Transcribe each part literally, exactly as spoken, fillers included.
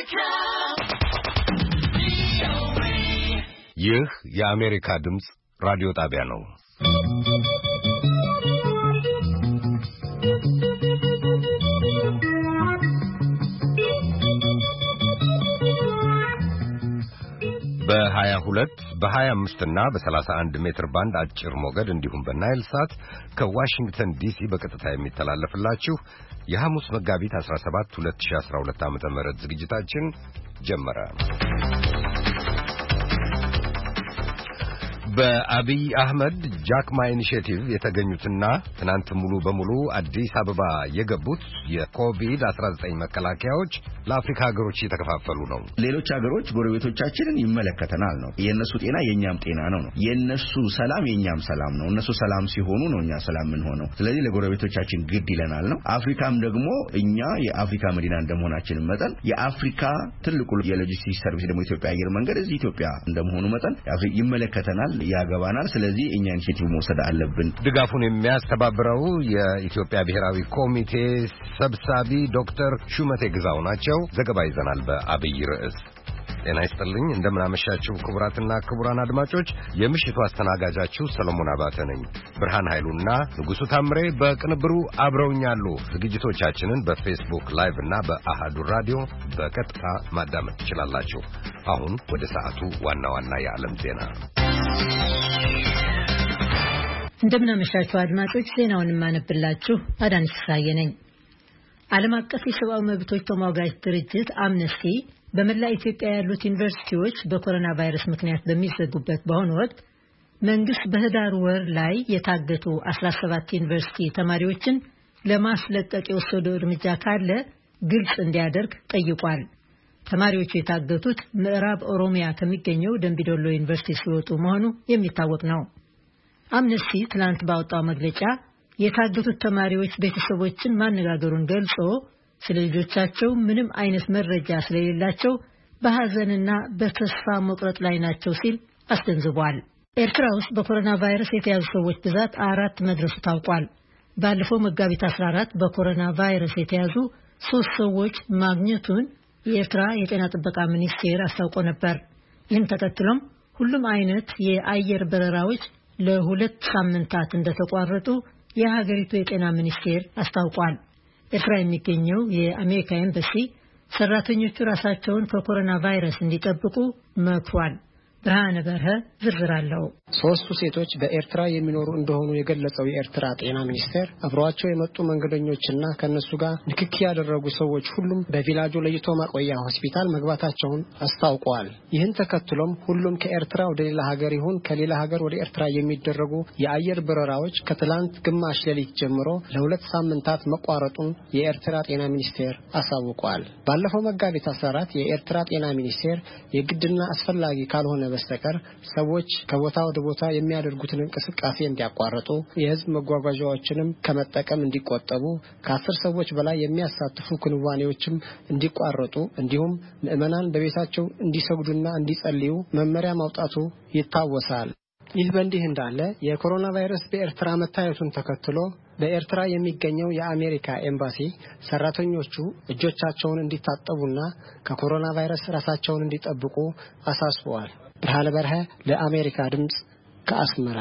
ይህ የአሜሪካ ድምጽ ራዲዮ ጣቢያ ነው። በሃያ ሁለት በሃያ አምስት እና በሰላሳ አንድ ሜትር ባንድ አጭር ሞገድ እንዲሁም በናይል ሳት ከዋሽንግተን ዲሲ በቀጥታ የሚተላለፍላችሁ የሐሙስ መጋቢት አስራ ሰባት ሁለት ሺህ አስራ ሁለት ዓመተ ምህረት ዝግጅታችን ጀመረ። በአብይ አህመድ ጃክማ ኢኒሼቲቭ የተገኙትና ትናንት ሙሉ በሙሉ አዲስ አበባ የገቡት የኮቪድ አስራ ዘጠኝ መከላከያዎች ለአፍሪካ ሀገሮች እየተከፋፈሉ ነው። ሌሎች ሀገሮች ጎረቤቶቻችንን ይመለከተናል ነው። የነሱ ጤና የኛም ጤና ነው ነው። የነሱ ሰላም የኛም ሰላም ነው። እነሱ ሰላም ሲሆኑ ነው እኛ ሰላም ምን ሆነው። ስለዚህ ለጎረቤቶቻችን ግድ ይለናል ነው። አፍሪካም ደግሞ እኛ የአፍሪካ መዲና እንደመሆናችን መጠን የአፍሪካ ትልቁ የሎጂስቲክስ ሰርቪስ ደግሞ ኢትዮጵያ አየር መንገድ እዚህ ኢትዮጵያ እንደመሆኑ መጠን ይመለከተናል ያገባናል። ስለዚህ እኛ ኢኒሼቲቭ መውሰድ አለብን። ድጋፉን የሚያስተባብረው የኢትዮጵያ ብሔራዊ ኮሚቴ ሰብሳቢ ዶክተር ሹመቴ ግዛው ናቸው። ዘገባ ይዘናል በአብይ ርዕስ። ጤና ይስጥልኝ፣ እንደምን አመሻችሁ ክቡራትና ክቡራን አድማጮች። የምሽቱ አስተናጋጃችሁ ሰሎሞን አባተ ነኝ። ብርሃን ኃይሉና ንጉሱ ታምሬ በቅንብሩ አብረውኛሉ። ዝግጅቶቻችንን በፌስቡክ ላይቭ እና በአሃዱ ራዲዮ በቀጥታ ማዳመጥ ትችላላችሁ። አሁን ወደ ሰዓቱ ዋና ዋና የዓለም ዜና። እንደምን አመሻችሁ አድማጮች። ዜናውን ማነብላችሁ አዳነች ፍስሐዬ ነኝ። ዓለም አቀፍ የሰብአዊ መብቶች ተሟጋች ድርጅት አምነስቲ በመላ ኢትዮጵያ ያሉት ዩኒቨርሲቲዎች በኮሮና ቫይረስ ምክንያት በሚዘጉበት በአሁኑ ወቅት መንግስት በህዳር ወር ላይ የታገቱ አስራ ሰባት ዩኒቨርሲቲ ተማሪዎችን ለማስለቀቅ የወሰደው እርምጃ ካለ ግልጽ እንዲያደርግ ጠይቋል። ተማሪዎቹ የታገቱት ምዕራብ ኦሮሚያ ከሚገኘው ደምቢዶሎ ዩኒቨርሲቲ ሲወጡ መሆኑ የሚታወቅ ነው። አምነስቲ ትላንት ባወጣው መግለጫ የታገቱት ተማሪዎች ቤተሰቦችን ማነጋገሩን ገልጾ ስለ ልጆቻቸው ምንም አይነት መረጃ ስለሌላቸው በሐዘንና በተስፋ መቁረጥ ላይ ናቸው ሲል አስገንዝቧል። ኤርትራ ውስጥ በኮሮና ቫይረስ የተያዙ ሰዎች ብዛት አራት መድረሱ ታውቋል። ባለፈው መጋቢት አስራ አራት በኮሮና ቫይረስ የተያዙ ሶስት ሰዎች ማግኘቱን የኤርትራ የጤና ጥበቃ ሚኒስቴር አስታውቆ ነበር። ይህን ተከትሎም ሁሉም አይነት የአየር በረራዎች ለሁለት ሳምንታት እንደተቋረጡ የሀገሪቱ የጤና ሚኒስቴር አስታውቋል። ኤርትራ የሚገኘው የአሜሪካ ኤምባሲ ሰራተኞቹ ራሳቸውን ከኮሮና ቫይረስ እንዲጠብቁ መክሯል። ብርሃነ በርሀ ዝርዝር አለው። ሶስቱ ሴቶች በኤርትራ የሚኖሩ እንደሆኑ የገለጸው የኤርትራ ጤና ሚኒስቴር አብረዋቸው የመጡ መንገደኞችና ከነሱ ጋር ንክኪ ያደረጉ ሰዎች ሁሉም በቪላጆ ለይቶ ማቆያ ሆስፒታል መግባታቸውን አስታውቀዋል። ይህን ተከትሎም ሁሉም ከኤርትራ ወደ ሌላ ሀገር ይሁን ከሌላ ሀገር ወደ ኤርትራ የሚደረጉ የአየር በረራዎች ከትላንት ግማሽ ሌሊት ጀምሮ ለሁለት ሳምንታት መቋረጡን የኤርትራ ጤና ሚኒስቴር አሳውቋል። ባለፈው መጋቢት አስራ አራት የኤርትራ ጤና ሚኒስቴር የግድና አስፈላጊ ካልሆነ በስተቀር ሰዎች ከቦታ ወደ ቦታ የሚያደርጉትን እንቅስቃሴ እንዲያቋርጡ፣ የህዝብ መጓጓዣዎችንም ከመጠቀም እንዲቆጠቡ፣ ከአስር ሰዎች በላይ የሚያሳትፉ ክንዋኔዎችም እንዲቋረጡ እንዲሁም ምዕመናን በቤታቸው እንዲሰግዱና እንዲጸልዩ መመሪያ ማውጣቱ ይታወሳል። ይህ በእንዲህ እንዳለ የኮሮና ቫይረስ በኤርትራ መታየቱን ተከትሎ በኤርትራ የሚገኘው የአሜሪካ ኤምባሲ ሰራተኞቹ እጆቻቸውን እንዲታጠቡና ከኮሮና ቫይረስ ራሳቸውን እንዲጠብቁ አሳስበዋል። ብርሃነ በርሀ ለአሜሪካ ድምጽ ከአስመራ።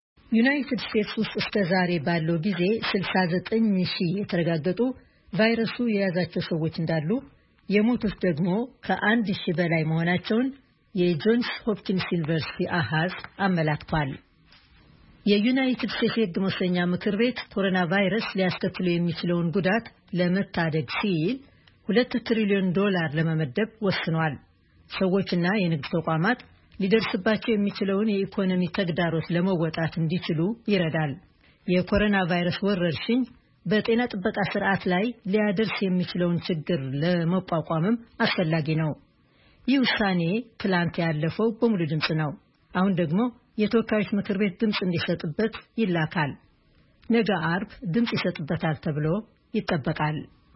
ዩናይትድ ስቴትስ ውስጥ እስከ ዛሬ ባለው ጊዜ ስልሳ ዘጠኝ ሺህ የተረጋገጡ ቫይረሱ የያዛቸው ሰዎች እንዳሉ፣ የሞቱት ደግሞ ከአንድ ሺህ በላይ መሆናቸውን የጆንስ ሆፕኪንስ ዩኒቨርሲቲ አሃዝ አመላክቷል። የዩናይትድ ስቴትስ የሕግ መወሰኛ ምክር ቤት ኮሮና ቫይረስ ሊያስከትሉ የሚችለውን ጉዳት ለመታደግ ሲል ሁለት ትሪሊዮን ዶላር ለመመደብ ወስኗል። ሰዎችና የንግድ ተቋማት ሊደርስባቸው የሚችለውን የኢኮኖሚ ተግዳሮት ለመወጣት እንዲችሉ ይረዳል። የኮሮና ቫይረስ ወረርሽኝ በጤና ጥበቃ ስርዓት ላይ ሊያደርስ የሚችለውን ችግር ለመቋቋምም አስፈላጊ ነው። ይህ ውሳኔ ትላንት ያለፈው በሙሉ ድምጽ ነው። አሁን ደግሞ የተወካዮች ምክር ቤት ድምጽ እንዲሰጥበት ይላካል። ነገ አርብ ድምጽ ይሰጥበታል ተብሎ ይጠበቃል።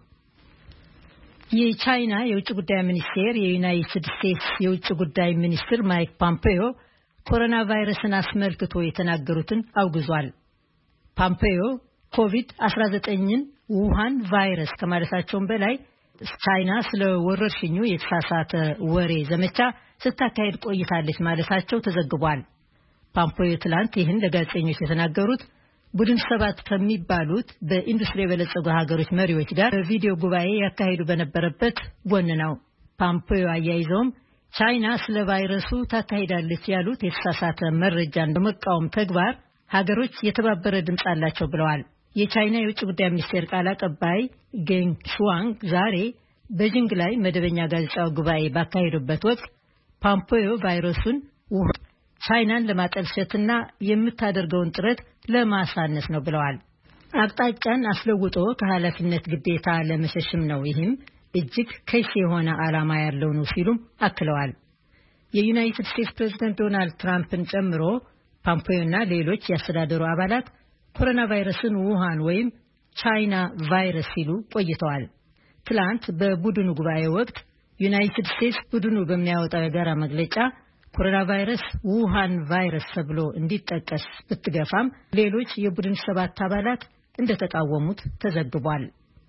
የቻይና የውጭ ጉዳይ ሚኒስቴር የዩናይትድ ስቴትስ የውጭ ጉዳይ ሚኒስትር ማይክ ፖምፔዮ ኮሮና ቫይረስን አስመልክቶ የተናገሩትን አውግዟል። ፖምፔዮ ኮቪድ አስራ ዘጠኝን ውሃን ቫይረስ ከማለታቸው በላይ ቻይና ስለ ወረርሽኙ የተሳሳተ ወሬ ዘመቻ ስታካሄድ ቆይታለች ማለታቸው ተዘግቧል። ፖምፔዮ ትላንት ይህን ለጋዜጠኞች የተናገሩት ቡድን ሰባት ከሚባሉት በኢንዱስትሪ የበለጸጉ ሀገሮች መሪዎች ጋር በቪዲዮ ጉባኤ ያካሄዱ በነበረበት ጎን ነው። ፖምፔዮ አያይዘውም ቻይና ስለ ቫይረሱ ታካሂዳለች ያሉት የተሳሳተ መረጃን በመቃወም ተግባር ሀገሮች የተባበረ ድምፅ አላቸው ብለዋል። የቻይና የውጭ ጉዳይ ሚኒስቴር ቃል አቀባይ ጌንግ ሹዋንግ ዛሬ በጂንግ ላይ መደበኛ ጋዜጣዊ ጉባኤ ባካሄዱበት ወቅት ፖምፔዮ ቫይረሱን ቻይናን ለማጠልሸትና የምታደርገውን ጥረት ለማሳነስ ነው ብለዋል። አቅጣጫን አስለውጦ ከኃላፊነት ግዴታ ለመሸሽም ነው፣ ይህም እጅግ ከይሲ የሆነ ዓላማ ያለው ነው ሲሉም አክለዋል። የዩናይትድ ስቴትስ ፕሬዝዳንት ዶናልድ ትራምፕን ጨምሮ ፖምፔዮና ሌሎች ያስተዳደሩ አባላት ኮሮና ቫይረስን ውሃን ወይም ቻይና ቫይረስ ሲሉ ቆይተዋል። ትላንት በቡድኑ ጉባኤ ወቅት ዩናይትድ ስቴትስ ቡድኑ በሚያወጣው የጋራ መግለጫ ኮሮና ቫይረስ ውሃን ቫይረስ ተብሎ እንዲጠቀስ ብትገፋም ሌሎች የቡድን ሰባት አባላት እንደተቃወሙት ተዘግቧል።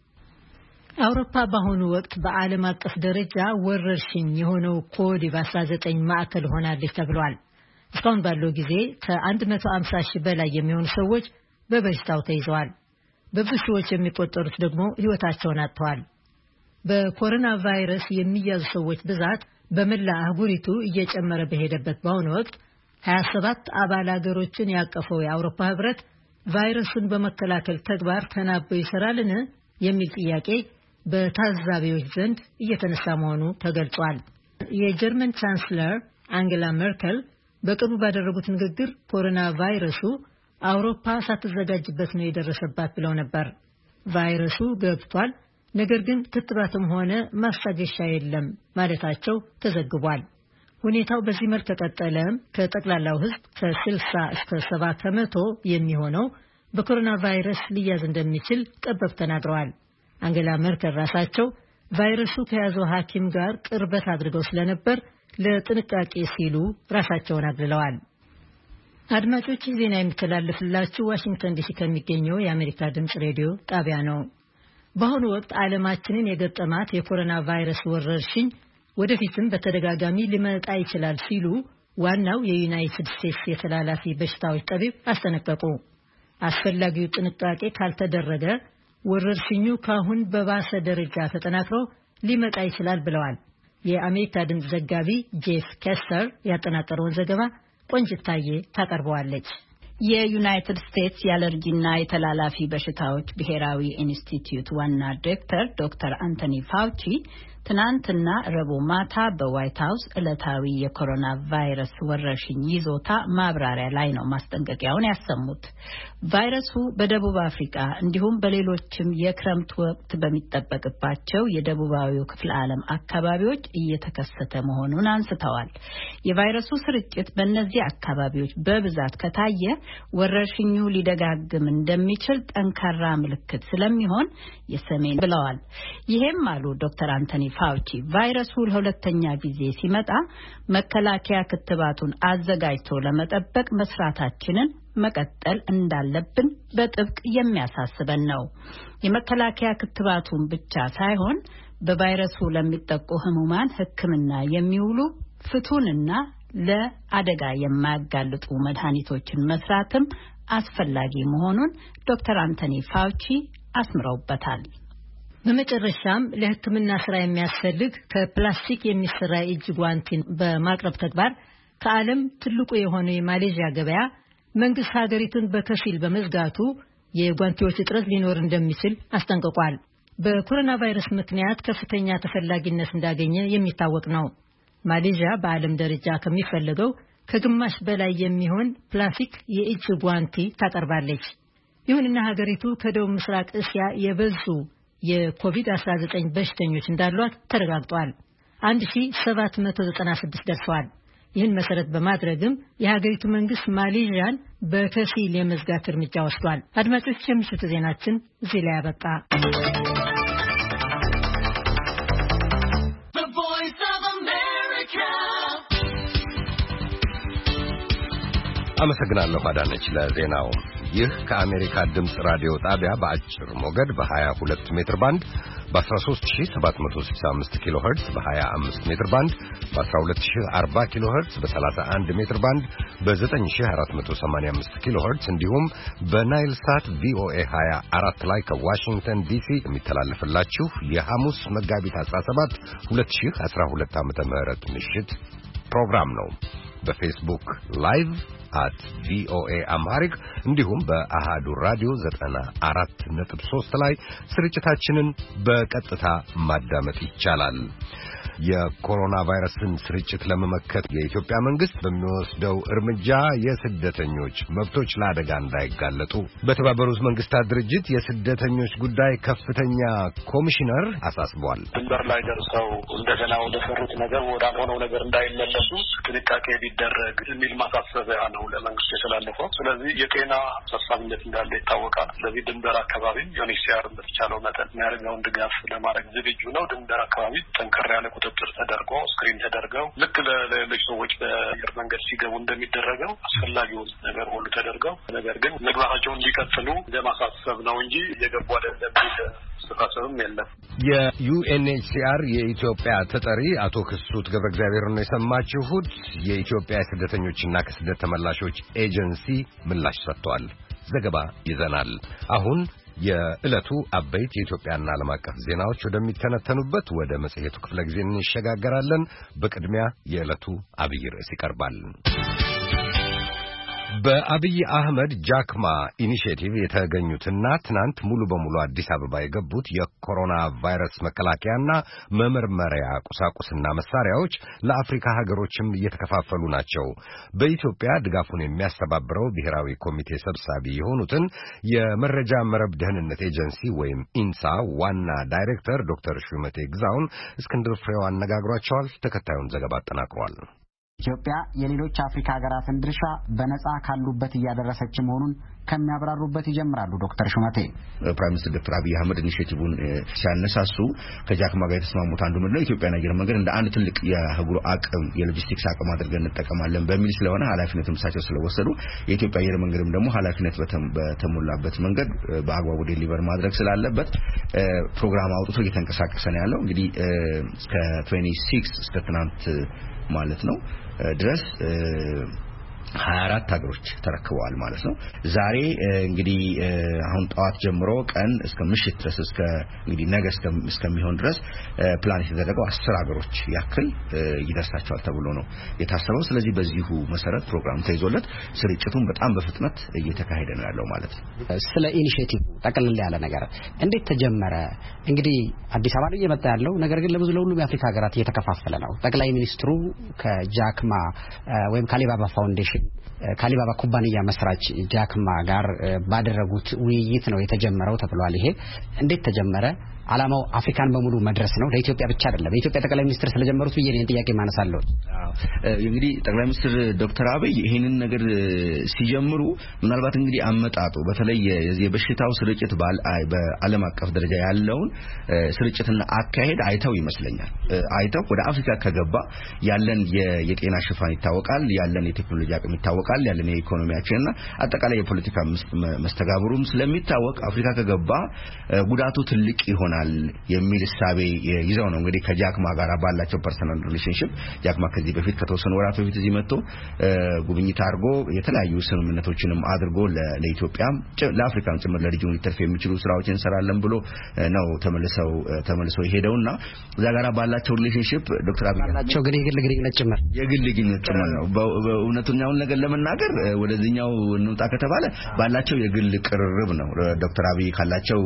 አውሮፓ በአሁኑ ወቅት በዓለም አቀፍ ደረጃ ወረርሽኝ የሆነው ኮቪድ አስራ ዘጠኝ ማዕከል ሆናለች ተብሏል። እስካሁን ባለው ጊዜ ከመቶ ሃምሳ ሺህ በላይ የሚሆኑ ሰዎች በበሽታው ተይዘዋል። በብዙ ሺዎች የሚቆጠሩት ደግሞ ሕይወታቸውን አጥተዋል። በኮሮና ቫይረስ የሚያዙ ሰዎች ብዛት በመላ አህጉሪቱ እየጨመረ በሄደበት በአሁኑ ወቅት ሀያ ሰባት አባል አገሮችን ያቀፈው የአውሮፓ ህብረት ቫይረሱን በመከላከል ተግባር ተናቦ ይሰራልን የሚል ጥያቄ በታዛቢዎች ዘንድ እየተነሳ መሆኑ ተገልጿል። የጀርመን ቻንስለር አንጌላ ሜርከል በቅርቡ ባደረጉት ንግግር ኮሮና ቫይረሱ አውሮፓ ሳትዘጋጅበት ነው የደረሰባት ብለው ነበር። ቫይረሱ ገብቷል፣ ነገር ግን ክትባትም ሆነ ማስታገሻ የለም ማለታቸው ተዘግቧል። ሁኔታው በዚህ መልክ ከቀጠለም ከጠቅላላው ህዝብ ከስልሳ እስከ ሰባ ከመቶ የሚሆነው በኮሮና ቫይረስ ሊያዝ እንደሚችል ጠበብ ተናግረዋል። አንጌላ ሜርከል ራሳቸው ቫይረሱ ከያዘው ሐኪም ጋር ቅርበት አድርገው ስለነበር ለጥንቃቄ ሲሉ ራሳቸውን አግልለዋል። አድማጮች ዜና የሚተላለፍላችሁ ዋሽንግተን ዲሲ ከሚገኘው የአሜሪካ ድምጽ ሬዲዮ ጣቢያ ነው። በአሁኑ ወቅት ዓለማችንን የገጠማት የኮሮና ቫይረስ ወረርሽኝ ወደፊትም በተደጋጋሚ ሊመጣ ይችላል ሲሉ ዋናው የዩናይትድ ስቴትስ የተላላፊ በሽታዎች ጠቢብ አስጠነቀቁ። አስፈላጊው ጥንቃቄ ካልተደረገ ወረርሽኙ ካሁን በባሰ ደረጃ ተጠናክሮ ሊመጣ ይችላል ብለዋል። የአሜሪካ ድምጽ ዘጋቢ ጄፍ ከስተር ያጠናቀረውን ዘገባ ቆንጅታዬ ታቀርበዋለች። የዩናይትድ ስቴትስ የአለርጂና የተላላፊ በሽታዎች ብሔራዊ ኢንስቲትዩት ዋና ዳይሬክተር ዶክተር አንቶኒ ፋውቺ ትናንትና ረቡዕ ማታ በዋይት ሃውስ ዕለታዊ የኮሮና ቫይረስ ወረርሽኝ ይዞታ ማብራሪያ ላይ ነው ማስጠንቀቂያውን ያሰሙት። ቫይረሱ በደቡብ አፍሪካ እንዲሁም በሌሎችም የክረምት ወቅት በሚጠበቅባቸው የደቡባዊው ክፍለ ዓለም አካባቢዎች እየተከሰተ መሆኑን አንስተዋል። የቫይረሱ ስርጭት በእነዚህ አካባቢዎች በብዛት ከታየ ወረርሽኙ ሊደጋግም እንደሚችል ጠንካራ ምልክት ስለሚሆን የሰሜን ብለዋል። ይሄም አሉ ዶክተር አንቶኒ ፋውቺ ቫይረሱ ለሁለተኛ ጊዜ ሲመጣ መከላከያ ክትባቱን አዘጋጅቶ ለመጠበቅ መስራታችንን መቀጠል እንዳለብን በጥብቅ የሚያሳስበን ነው። የመከላከያ ክትባቱን ብቻ ሳይሆን በቫይረሱ ለሚጠቁ ህሙማን ሕክምና የሚውሉ ፍቱንና ለአደጋ የማያጋልጡ መድኃኒቶችን መስራትም አስፈላጊ መሆኑን ዶክተር አንቶኒ ፋውቺ አስምረውበታል። በመጨረሻም ለሕክምና ስራ የሚያስፈልግ ከፕላስቲክ የሚሰራ እጅ ጓንቲን በማቅረብ ተግባር ከዓለም ትልቁ የሆነው የማሌዥያ ገበያ መንግስት ሀገሪቱን በከፊል በመዝጋቱ የጓንቲዎች እጥረት ሊኖር እንደሚችል አስጠንቅቋል። በኮሮና ቫይረስ ምክንያት ከፍተኛ ተፈላጊነት እንዳገኘ የሚታወቅ ነው። ማሌዥያ በዓለም ደረጃ ከሚፈለገው ከግማሽ በላይ የሚሆን ፕላስቲክ የእጅ ጓንቲ ታቀርባለች። ይሁንና ሀገሪቱ ከደቡብ ምስራቅ እስያ የበዙ የኮቪድ አስራ ዘጠኝ በሽተኞች እንዳሏት ተረጋግጧል። አንድ ሺህ ሰባት መቶ ዘጠና ስድስት ደርሰዋል። ይህን መሰረት በማድረግም የሀገሪቱ መንግስት ማሌዥያን በከፊል የመዝጋት እርምጃ ወስዷል። አድማጮች የምሽቱ ዜናችን እዚህ ላይ ያበቃ። አመሰግናለሁ አዳነች ለዜናው። ይህ ከአሜሪካ ድምጽ ራዲዮ ጣቢያ በአጭር ሞገድ በ22 ሜትር ባንድ በ13765 ኪሎ ሄርትዝ በ25 ሜትር ባንድ በ12040 ኪሎ ሄርትዝ በ31 ሜትር ባንድ በ9485 ኪሎ ሄርትዝ እንዲሁም በናይል ሳት ቪኦኤ ሃያ አራት ላይ ከዋሽንግተን ዲሲ የሚተላለፍላችሁ የሐሙስ መጋቢት አስራ ሰባት ሁለት ሺህ አስራ ሁለት ዓመተ ምህረት ምሽት ፕሮግራም ነው። በፌስቡክ ላይቭ at ቪኦኤ አምሃሪክ እንዲሁም በአሃዱ ራዲዮ ዘጠና አራት ነጥብ ሶስት ላይ ስርጭታችንን በቀጥታ ማዳመጥ ይቻላል። የኮሮና ቫይረስን ስርጭት ለመመከት የኢትዮጵያ መንግስት በሚወስደው እርምጃ የስደተኞች መብቶች ለአደጋ እንዳይጋለጡ በተባበሩት መንግስታት ድርጅት የስደተኞች ጉዳይ ከፍተኛ ኮሚሽነር አሳስቧል። ድንበር ላይ ደርሰው እንደገና ወደ ፈሩት ነገር ወዳልሆነው ነገር እንዳይመለሱ ጥንቃቄ ቢደረግ የሚል ማሳሰቢያ ነው ለመንግስት የተላለፈው። ስለዚህ የጤና አሳሳቢነት እንዳለ ይታወቃል። ስለዚህ ድንበር አካባቢ ዩኤንኤችሲአር በተቻለው መጠን የሚያደርገውን ድጋፍ ለማድረግ ዝግጁ ነው። ድንበር አካባቢ ጠንከር ያለ ቁጥጥር ተደርጎ ስክሪን ተደርገው ልክ ለሌሎች ሰዎች በአየር መንገድ ሲገቡ እንደሚደረገው አስፈላጊውን ነገር ሁሉ ተደርገው ነገር ግን መግባታቸውን እንዲቀጥሉ ለማሳሰብ ነው እንጂ እየገቡ አይደለም ስፋሰብም የለም። የዩኤንኤችሲአር የኢትዮጵያ ተጠሪ አቶ ክሱት ገብረ እግዚአብሔር ነው የሰማችሁት። የኢትዮጵያ ስደተኞችና ከስደት ተመላሾች ኤጀንሲ ምላሽ ሰጥቷል። ዘገባ ይዘናል። አሁን የዕለቱ አበይት የኢትዮጵያና ዓለም አቀፍ ዜናዎች ወደሚተነተኑበት ወደ መጽሔቱ ክፍለ ጊዜ እንሸጋገራለን። በቅድሚያ የዕለቱ አብይ ርዕስ ይቀርባል። በአብይ አህመድ ጃክማ ኢኒሼቲቭ የተገኙትና ትናንት ሙሉ በሙሉ አዲስ አበባ የገቡት የኮሮና ቫይረስ መከላከያና መመርመሪያ ቁሳቁስና መሳሪያዎች ለአፍሪካ ሀገሮችም እየተከፋፈሉ ናቸው። በኢትዮጵያ ድጋፉን የሚያስተባብረው ብሔራዊ ኮሚቴ ሰብሳቢ የሆኑትን የመረጃ መረብ ደህንነት ኤጀንሲ ወይም ኢንሳ ዋና ዳይሬክተር ዶክተር ሹመቴ ግዛውን እስክንድር ፍሬው አነጋግሯቸዋል። ተከታዩን ዘገባ አጠናቅሯል። ኢትዮጵያ የሌሎች አፍሪካ ሀገራትን ድርሻ በነጻ ካሉበት እያደረሰች መሆኑን ከሚያብራሩበት ይጀምራሉ ዶክተር ሹመቴ። ፕራይም ሚኒስትር ዶክተር አብይ አህመድ ኢኒሼቲቭን ሲያነሳሱ ከጃክማ ጋር የተስማሙት አንዱ ምንድነው ኢትዮጵያና አየር መንገድ እንደ አንድ ትልቅ የአህጉሩ አቅም የሎጂስቲክስ አቅም አድርገን እንጠቀማለን በሚል ስለሆነ ኃላፊነቱን እሳቸው ስለወሰዱ የኢትዮጵያ አየር መንገድም ደግሞ ኃላፊነት በተሞላበት መንገድ በአግባቡ ዴሊቨር ማድረግ ስላለበት ፕሮግራም አውጥቶ እየተንቀሳቀሰ ነው ያለው። እንግዲህ እስከ ስድስት እስከ ትናንት ማለት ነው ድረስ ሀያ አራት ሀገሮች ተረክበዋል ማለት ነው። ዛሬ እንግዲህ አሁን ጧት ጀምሮ ቀን እስከ ምሽት ድረስ እስከ እንግዲህ ነገ እስከሚሆን ድረስ ፕላን የተደረገው አስር ሀገሮች ያክል ይደርሳቸዋል ተብሎ ነው የታሰበው። ስለዚህ በዚሁ መሰረት ፕሮግራም ተይዞለት ስርጭቱን በጣም በፍጥነት እየተካሄደ ነው ያለው ማለት ነው። ስለ ኢኒሼቲቭ ጠቅልል ያለ ነገር እንዴት ተጀመረ? እንግዲህ አዲስ አበባ ላይ እየመጣ ያለው ነገር ግን ለብዙ ለሁሉም የአፍሪካ ሀገራት እየተከፋፈለ ነው። ጠቅላይ ሚኒስትሩ ከጃክማ ወይም ካሊባባ ፋውንዴሽን ካሊባባ ኩባንያ መስራች ጃክማ ጋር ባደረጉት ውይይት ነው የተጀመረው ተብሏል። ይሄ እንዴት ተጀመረ? ዓላማው አፍሪካን በሙሉ መድረስ ነው። ለኢትዮጵያ ብቻ አይደለም። የኢትዮጵያ ጠቅላይ ሚኒስትር ስለጀመሩት ብዬ ነው ጥያቄ ማነሳለሁ። አዎ እንግዲህ ጠቅላይ ሚኒስትር ዶክተር አብይ ይሄንን ነገር ሲጀምሩ ምናልባት እንግዲህ አመጣጡ በተለይ የበሽታው ስርጭት በዓለም አቀፍ ደረጃ ያለውን ስርጭትና አካሄድ አይተው ይመስለኛል። አይተው ወደ አፍሪካ ከገባ ያለን የጤና ሽፋን ይታወቃል፣ ያለን የቴክኖሎጂ አቅም ይታወቃል፣ ያለን የኢኮኖሚያችንና አጠቃላይ የፖለቲካ መስተጋብሩም ስለሚታወቅ አፍሪካ ከገባ ጉዳቱ ትልቅ ይሆናል የሚል ሐሳብ ይዘው ነው እንግዲህ ከጃክማ ጋር ባላቸው ፐርሰናል ሪሌሽንሺፕ ጃክማ ከዚህ በፊት ከተወሰኑ ወራት በፊት እዚህ መጥቶ ጉብኝት አድርጎ የተለያዩ ስምምነቶችንም አድርጎ ለኢትዮጵያም ለአፍሪካም ጭምር ለሪጂኑ ሊተርፍ የሚችሉ ስራዎችን እንሰራለን ብሎ ነው ተመልሰው ተመልሰው ይሄደውና እዛ ጋር ባላቸው ሪሌሽንሺፕ ዶክተር አብይ ባላቸው ግን የግል ግንኙነት ጭምር የግል ግንኙነት ጭምር ነው። በእውነተኛውን ነገር ለመናገር ወደዚህኛው እንውጣ ከተባለ ባላቸው የግል ቅርርብ ነው። ዶክተር አብይ ካላቸው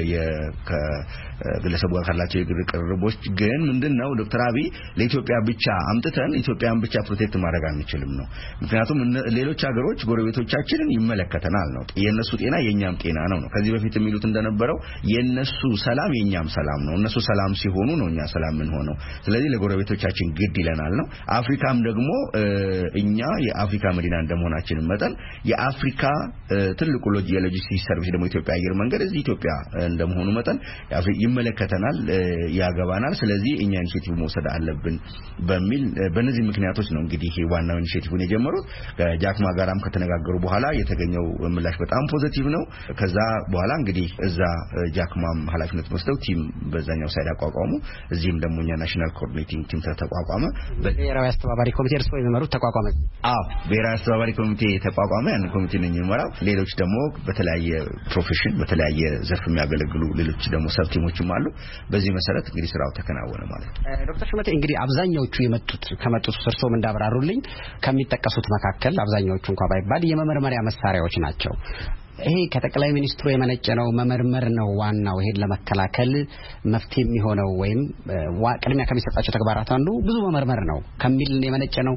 ግለሰቡ ካላቸው የግል ቅርርቦች ግን ምንድነው ዶክተር አብይ ለኢትዮጵያ ብቻ አምጥተን ኢትዮጵያን ብቻ ፕሮቴክት ማድረግ አንችልም ነው። ምክንያቱም ሌሎች ሀገሮች ጎረቤቶቻችንን ይመለከተናል ነው። የነሱ ጤና የኛም ጤና ነው ነው። ከዚህ በፊት የሚሉት እንደነበረው የነሱ ሰላም የኛም ሰላም ነው። እነሱ ሰላም ሲሆኑ ነው እኛ ሰላም ምን ሆነው። ስለዚህ ለጎረቤቶቻችን ግድ ይለናል ነው። አፍሪካም ደግሞ እኛ የአፍሪካ መዲና እንደመሆናችን መጠን የአፍሪካ ትልቁ የሎጂስቲክስ ሰርቪስ ደግሞ ኢትዮጵያ አየር መንገድ እዚህ ኢትዮጵያ እንደመሆኑ መጠን ይመለከተናል ያገባናል ስለዚህ እኛ ኢኒሺየቲቭ መውሰድ አለብን በሚል በእነዚህ ምክንያቶች ነው እንግዲህ ዋናው ኢኒሺየቲቭን የጀመሩት ከጃክማ ጋራም ከተነጋገሩ በኋላ የተገኘው ምላሽ በጣም ፖዚቲቭ ነው ከዛ በኋላ እንግዲህ እዛ ጃክማም ኃላፊነት ወስደው ቲም በዛኛው ሳይድ አቋቋሙ እዚህም ደግሞ እኛ ናሽናል ኮኦርዲኔቲንግ ቲም ተቋቋመ ብሔራዊ አስተባባሪ ኮሚቴ እርሶ የሚመሩት ተቋቋመ አዎ ብሔራዊ አስተባባሪ ኮሚቴ ተቋቋመ ያን ኮሚቴ ነው የሚመራው ሌሎች ደግሞ በተለያየ ፕሮፌሽን በተለያየ ዘርፍ የሚያገለግሉ ሌሎች ደግሞ ሰብ ቲሞችም አሉ በዚህ መሰረት እንግዲህ ስራው ተከናወነ ማለት ነው ዶክተር ሹመቴ እንግዲህ አብዛኛዎቹ የመጡት ከመጡት እርሶም እንዳብራሩልኝ ከሚጠቀሱት መካከል አብዛኛዎቹ እንኳን ባይባል የመመርመሪያ መሳሪያዎች ናቸው ይሄ ከጠቅላይ ሚኒስትሩ የመነጨ ነው መመርመር ነው ዋናው ይሄን ለመከላከል መፍትሄ የሚሆነው ወይም ቅድሚያ ከሚሰጣቸው ተግባራት አንዱ ብዙ መመርመር ነው ከሚል የመነጨ ነው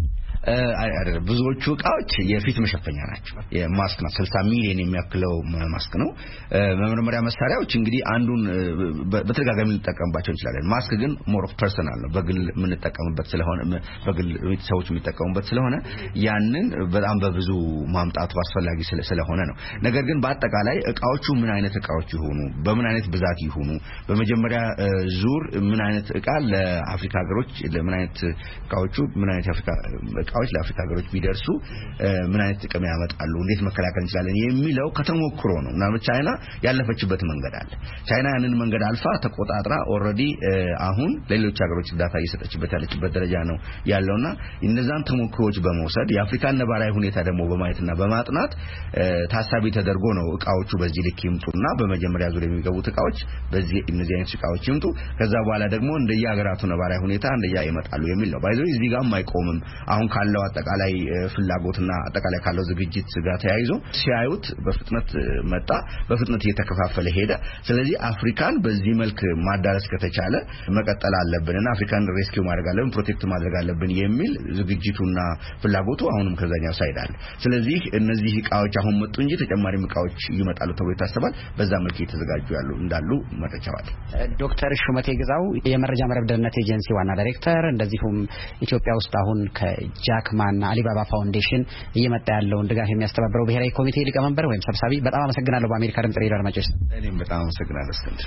አይደለም ብዙዎቹ እቃዎች የፊት መሸፈኛ ናቸው የማስክ ነው ስልሳ ሚሊዮን የሚያክለው ማስክ ነው መመርመሪያ መሳሪያዎች እንግዲህ አንዱን በተደጋጋሚ ልንጠቀምባቸው እንችላለን ማስክ ግን ሞር ኦፍ ፐርሰናል ነው በግል የምንጠቀምበት ስለሆነ በግል ሰዎች የሚጠቀሙበት ስለሆነ ያንን በጣም በብዙ ማምጣቱ አስፈላጊ ስለሆነ ነው ነገር ግን በአጠቃላይ እቃዎቹ ምን አይነት እቃዎች ይሆኑ በምን አይነት ብዛት ይሆኑ በመጀመሪያ ዙር ምን አይነት እቃ ለአፍሪካ ሀገሮች ለምን አይነት እቃዎቹ ምን አይነት አፍሪካ እቃዎች ለአፍሪካ ሀገሮች ቢደርሱ ምን አይነት ጥቅም ያመጣሉ እንዴት መከላከል እንችላለን የሚለው ከተሞክሮ ነው እና ቻይና ያለፈችበት መንገድ አለ ቻይና ያንን መንገድ አልፋ ተቆጣጥራ ኦሬዲ አሁን ለሌሎች ሀገሮች ዳታ እየሰጠችበት ያለችበት ደረጃ ነው ያለውና እነዛን ተሞክሮዎች በመውሰድ የአፍሪካን ነባራዊ ሁኔታ ደግሞ በማየትና በማጥናት ታሳቢ ተደርጎ ነው እቃዎቹ በዚህ ልክ ይምጡና በመጀመሪያ ዙር የሚገቡት እቃዎች በዚህ እነዚህ አይነት እቃዎች ይምጡ ከዛ በኋላ ደግሞ እንደየሀገራቱ ነባራዊ ሁኔታ እንደያ ይመጣሉ የሚል ነው ባይዘው እዚህ ጋር ማይቆምም አሁን ካለው አጠቃላይ ፍላጎትና አጠቃላይ ካለው ዝግጅት ጋር ተያይዞ ሲያዩት በፍጥነት መጣ በፍጥነት እየተከፋፈለ ሄደ ስለዚህ አፍሪካን በዚህ መልክ ማዳረስ ከተቻለ መቀጠል አለብንና አፍሪካን ሬስኪው ማድረግ አለብን ፕሮቴክት ማድረግ አለብን የሚል ዝግጅቱና ፍላጎቱ አሁንም ከዛኛው ሳይድ አለ ስለዚህ እነዚህ እቃዎች አሁን መጡ እንጂ ተጨማሪ እቃዎች ይመጣሉ ተብሎ ይታሰባል በዛ መልክ እየተዘጋጁ ያሉ እንዳሉ መረጃዋል ዶክተር ሹመቴ ግዛው የመረጃ መረብ ደህንነት ኤጀንሲ ዋና ዳይሬክተር እንደዚሁም ኢትዮጵያ ውስጥ አሁን ከጃክማና አሊባባ ፋውንዴሽን እየመጣ ያለውን ድጋፍ የሚያስተባብረው ብሔራዊ ኮሚቴ ሊቀመንበር ወይም ሰብሳቢ በጣም አመሰግናለሁ በአሜሪካ ድምጽ ሬዲዮ አድማጮች እኔም በጣም አመሰግናለሁ እስክንድር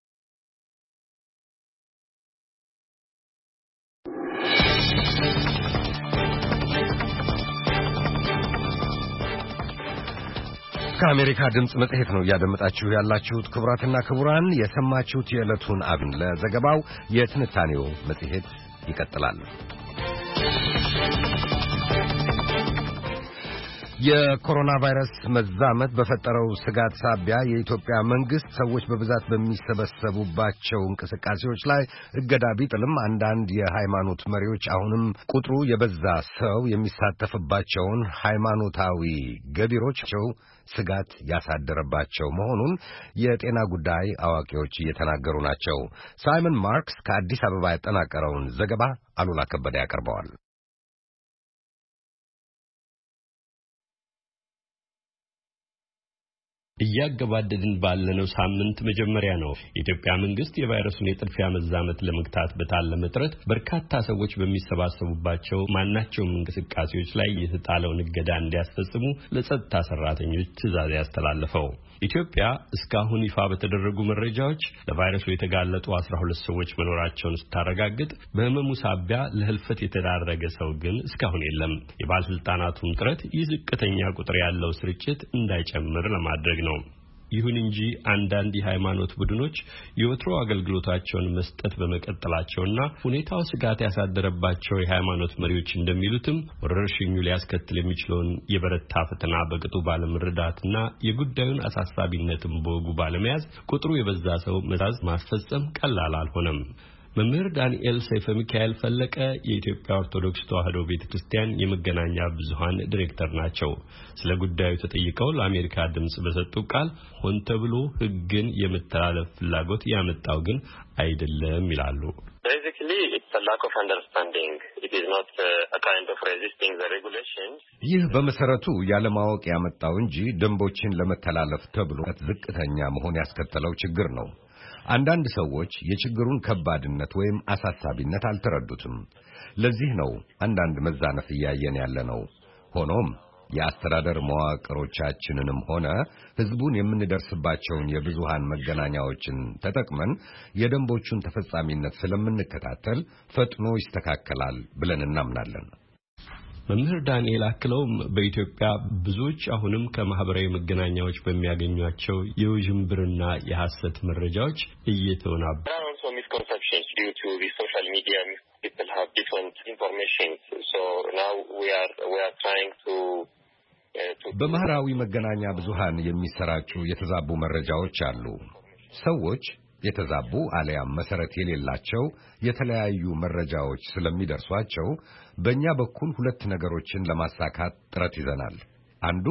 ከአሜሪካ ድምጽ መጽሔት ነው ያደመጣችሁ ያላችሁት ክቡራትና ክቡራን የሰማችሁት የዕለቱን አብን ለዘገባው የትንታኔው መጽሔት ይቀጥላል የኮሮና ቫይረስ መዛመት በፈጠረው ስጋት ሳቢያ የኢትዮጵያ መንግስት ሰዎች በብዛት በሚሰበሰቡባቸው እንቅስቃሴዎች ላይ እገዳ ቢጥልም አንዳንድ የሃይማኖት መሪዎች አሁንም ቁጥሩ የበዛ ሰው የሚሳተፍባቸውን ሃይማኖታዊ ገቢሮቻቸው ስጋት ያሳደረባቸው መሆኑን የጤና ጉዳይ አዋቂዎች እየተናገሩ ናቸው። ሳይመን ማርክስ ከአዲስ አበባ ያጠናቀረውን ዘገባ አሉላ ከበደ ያቀርበዋል። እያገባደድን ባለነው ሳምንት መጀመሪያ ነው የኢትዮጵያ መንግስት የቫይረሱን የጥድፊያ መዛመት ለመግታት በታለመ ጥረት በርካታ ሰዎች በሚሰባሰቡባቸው ማናቸውም እንቅስቃሴዎች ላይ የተጣለውን እገዳ እንዲያስፈጽሙ ለጸጥታ ሰራተኞች ትዕዛዝ ያስተላለፈው። ኢትዮጵያ እስካሁን ይፋ በተደረጉ መረጃዎች ለቫይረሱ የተጋለጡ አስራ ሁለት ሰዎች መኖራቸውን ስታረጋግጥ በህመሙ ሳቢያ ለህልፈት የተዳረገ ሰው ግን እስካሁን የለም። የባለስልጣናቱም ጥረት ይህ ዝቅተኛ ቁጥር ያለው ስርጭት እንዳይጨምር ለማድረግ ነው። ይሁን እንጂ አንዳንድ የሃይማኖት ቡድኖች የወትሮ አገልግሎታቸውን መስጠት በመቀጠላቸውና ሁኔታው ስጋት ያሳደረባቸው የሃይማኖት መሪዎች እንደሚሉትም ወረርሽኙ ሊያስከትል የሚችለውን የበረታ ፈተና በቅጡ ባለመረዳትና የጉዳዩን አሳሳቢነትም በወጉ ባለመያዝ ቁጥሩ የበዛ ሰው መታዝ ማስፈጸም ቀላል አልሆነም። መምህር ዳንኤል ሰይፈ ሚካኤል ፈለቀ የኢትዮጵያ ኦርቶዶክስ ተዋሕዶ ቤተክርስቲያን የመገናኛ ብዙሃን ዲሬክተር ናቸው። ስለ ጉዳዩ ተጠይቀው ለአሜሪካ ድምጽ በሰጡ ቃል ሆን ተብሎ ሕግን የመተላለፍ ፍላጎት ያመጣው ግን አይደለም ይላሉ። Basically, it's a lack of understanding. It is not a kind of resisting the regulations. ይህ በመሰረቱ ያለማወቅ ያመጣው እንጂ ደንቦችን ለመተላለፍ ተብሎ ዝቅተኛ መሆን ያስከተለው ችግር ነው። አንዳንድ ሰዎች የችግሩን ከባድነት ወይም አሳሳቢነት አልተረዱትም። ለዚህ ነው አንዳንድ መዛነፍ እያየን ያለ ነው። ሆኖም የአስተዳደር መዋቅሮቻችንንም ሆነ ህዝቡን የምንደርስባቸውን የብዙሃን መገናኛዎችን ተጠቅመን የደንቦቹን ተፈጻሚነት ስለምንከታተል ፈጥኖ ይስተካከላል ብለን እናምናለን። መምህር ዳንኤል አክለውም በኢትዮጵያ ብዙዎች አሁንም ከማህበራዊ መገናኛዎች በሚያገኟቸው የውዥንብርና የሐሰት መረጃዎች እየተወናበዱ due to the social media, people have different information. So now we are we are trying to በማህበራዊ መገናኛ ብዙሃን የሚሰራጩ የተዛቡ መረጃዎች አሉ። ሰዎች የተዛቡ አለያም መሰረት የሌላቸው የተለያዩ መረጃዎች ስለሚደርሷቸው በእኛ በኩል ሁለት ነገሮችን ለማሳካት ጥረት ይዘናል። አንዱ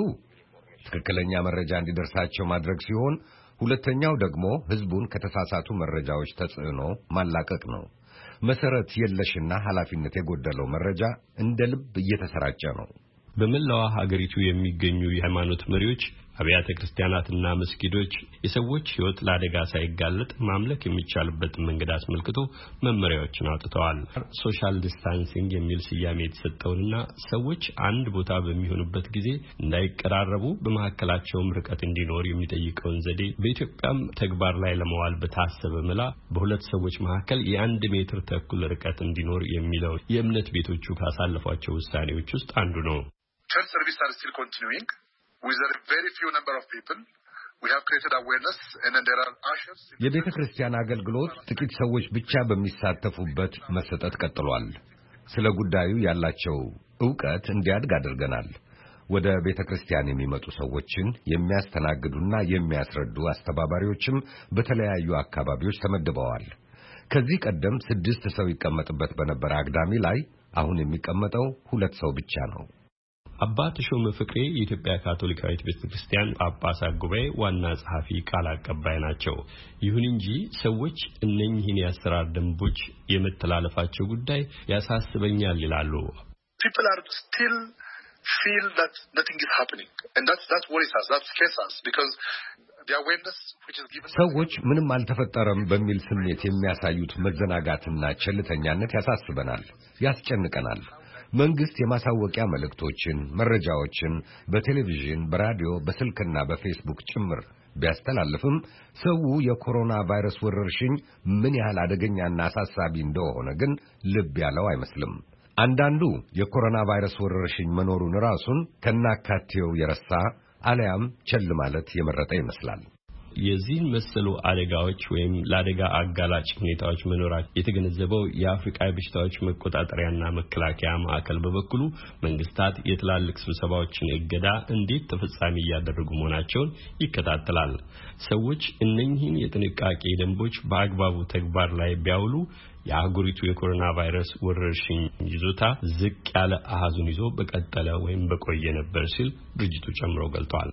ትክክለኛ መረጃ እንዲደርሳቸው ማድረግ ሲሆን ሁለተኛው ደግሞ ህዝቡን ከተሳሳቱ መረጃዎች ተጽዕኖ ማላቀቅ ነው። መሰረት የለሽና ኃላፊነት የጎደለው መረጃ እንደ ልብ እየተሰራጨ ነው። በመላው ሀገሪቱ የሚገኙ የሃይማኖት መሪዎች አብያተ ክርስቲያናትና መስጊዶች የሰዎች ህይወት ለአደጋ ሳይጋለጥ ማምለክ የሚቻልበትን መንገድ አስመልክቶ መመሪያዎችን አውጥተዋል። ሶሻል ዲስታንሲንግ የሚል ስያሜ የተሰጠውንና ሰዎች አንድ ቦታ በሚሆኑበት ጊዜ እንዳይቀራረቡ በመካከላቸውም ርቀት እንዲኖር የሚጠይቀውን ዘዴ በኢትዮጵያም ተግባር ላይ ለማዋል በታሰበ መላ በሁለት ሰዎች መካከል የአንድ ሜትር ተኩል ርቀት እንዲኖር የሚለው የእምነት ቤቶቹ ካሳለፏቸው ውሳኔዎች ውስጥ አንዱ ነው። Church services are still continuing with a very few number of people. We have created awareness and then there are ushers. የቤተ ክርስቲያን አገልግሎት ጥቂት ሰዎች ብቻ በሚሳተፉበት መሰጠት ቀጥሏል። ስለ ጉዳዩ ያላቸው ዕውቀት እንዲያድግ አድርገናል። ወደ ቤተ ክርስቲያን የሚመጡ ሰዎችን የሚያስተናግዱና የሚያስረዱ አስተባባሪዎችም በተለያዩ አካባቢዎች ተመድበዋል። ከዚህ ቀደም ስድስት ሰው ይቀመጥበት በነበረ አግዳሚ ላይ አሁን የሚቀመጠው ሁለት ሰው ብቻ ነው። አባ ተሾመ ፍቅሬ የኢትዮጵያ ካቶሊካዊት ቤተክርስቲያን ጳጳሳት ጉባኤ ዋና ጸሐፊ ቃል አቀባይ ናቸው። ይሁን እንጂ ሰዎች እነኚህን የአሰራር ደንቦች የመተላለፋቸው ጉዳይ ያሳስበኛል ይላሉ። People are still feel that nothing is happening and that's that worries us, that stresses us because the awareness which is given ሰዎች ምንም አልተፈጠረም በሚል ስሜት የሚያሳዩት መዘናጋትና ቸልተኛነት ያሳስበናል፣ ያስጨንቀናል። መንግስት የማሳወቂያ መልእክቶችን፣ መረጃዎችን በቴሌቪዥን፣ በራዲዮ፣ በስልክና በፌስቡክ ጭምር ቢያስተላልፍም ሰው የኮሮና ቫይረስ ወረርሽኝ ምን ያህል አደገኛና አሳሳቢ እንደሆነ ግን ልብ ያለው አይመስልም። አንዳንዱ የኮሮና ቫይረስ ወረርሽኝ መኖሩን ራሱን ከናካቴው የረሳ አለያም ቸል ማለት የመረጠ ይመስላል። የዚህን መሰሉ አደጋዎች ወይም ለአደጋ አጋላጭ ሁኔታዎች መኖራቸው የተገነዘበው የአፍሪካ በሽታዎች መቆጣጠሪያና መከላከያ ማዕከል በበኩሉ መንግስታት የትላልቅ ስብሰባዎችን እገዳ እንዴት ተፈጻሚ እያደረጉ መሆናቸውን ይከታተላል። ሰዎች እነኚህን የጥንቃቄ ደንቦች በአግባቡ ተግባር ላይ ቢያውሉ የአህጉሪቱ የኮሮና ቫይረስ ወረርሽኝ ይዞታ ዝቅ ያለ አሃዙን ይዞ በቀጠለ ወይም በቆየ ነበር ሲል ድርጅቱ ጨምሮ ገልጿል።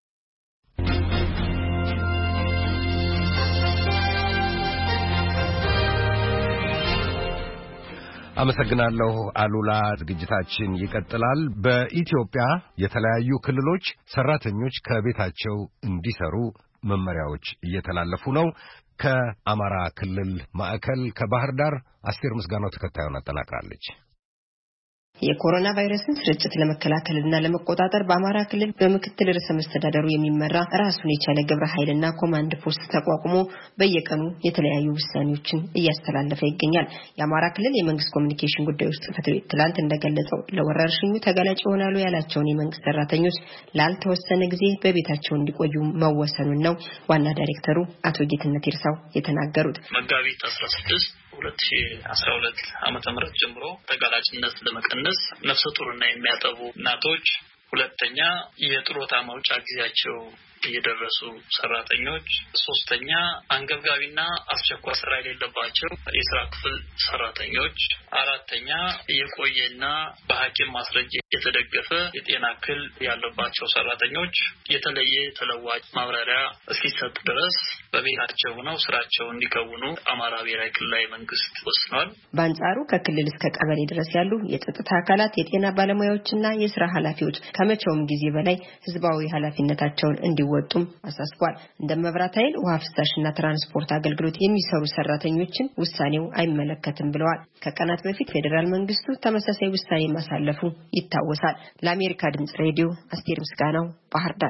አመሰግናለሁ አሉላ። ዝግጅታችን ይቀጥላል። በኢትዮጵያ የተለያዩ ክልሎች ሰራተኞች ከቤታቸው እንዲሰሩ መመሪያዎች እየተላለፉ ነው። ከአማራ ክልል ማዕከል ከባህር ዳር አስቴር ምስጋናው ተከታዩን አጠናቅራለች። የኮሮና ቫይረስን ስርጭት ለመከላከልና ለመቆጣጠር በአማራ ክልል በምክትል ርዕሰ መስተዳድሩ የሚመራ ራሱን የቻለ ግብረ ኃይልና ኮማንድ ፖስት ተቋቁሞ በየቀኑ የተለያዩ ውሳኔዎችን እያስተላለፈ ይገኛል። የአማራ ክልል የመንግስት ኮሚኒኬሽን ጉዳዮች ጽሕፈት ቤት ትላንት እንደገለጸው ለወረርሽኙ ተጋላጭ ይሆናሉ ያላቸውን የመንግስት ሰራተኞች ላልተወሰነ ጊዜ በቤታቸው እንዲቆዩ መወሰኑን ነው ዋና ዳይሬክተሩ አቶ ጌትነት ይርሳው የተናገሩት። መጋቢት አስራ ስድስት ሁለት ሺህ አስራ ሁለት ዓመተ ምህረት ጀምሮ ተጋላጭነት ለመቀነስ ነፍሰ ጡርና የሚያጠቡ እናቶች፣ ሁለተኛ የጡረታ ማውጫ ጊዜያቸው የደረሱ ሰራተኞች፣ ሶስተኛ አንገብጋቢና አስቸኳይ ስራ የሌለባቸው የሥራ ክፍል ሰራተኞች፣ አራተኛ የቆየና በሐኪም ማስረጃ የተደገፈ የጤና እክል ያለባቸው ሰራተኞች የተለየ ተለዋጭ ማብራሪያ እስኪሰጥ ድረስ በቤታቸው ሆነው ስራቸውን እንዲከውኑ አማራ ብሔራዊ ክልላዊ መንግስት ወስኗል። በአንጻሩ ከክልል እስከ ቀበሌ ድረስ ያሉ የጸጥታ አካላት፣ የጤና ባለሙያዎችና የሥራ ኃላፊዎች ከመቼውም ጊዜ በላይ ህዝባዊ ኃላፊነታቸውን እንዲወ እንዲወጡም አሳስቧል። እንደ መብራት ኃይል፣ ውሃ ፍሳሽና ትራንስፖርት አገልግሎት የሚሰሩ ሰራተኞችን ውሳኔው አይመለከትም ብለዋል። ከቀናት በፊት ፌደራል መንግስቱ ተመሳሳይ ውሳኔ ማሳለፉ ይታወሳል። ለአሜሪካ ድምጽ ሬዲዮ አስቴር ምስጋናው ባህር ዳር።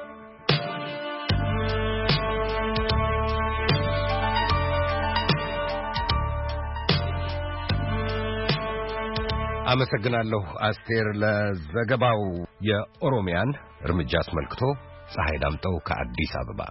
አመሰግናለሁ አስቴር ለዘገባው። የኦሮሚያን እርምጃ አስመልክቶ ፀሐይ ዳምጠው ከአዲስ አበባ።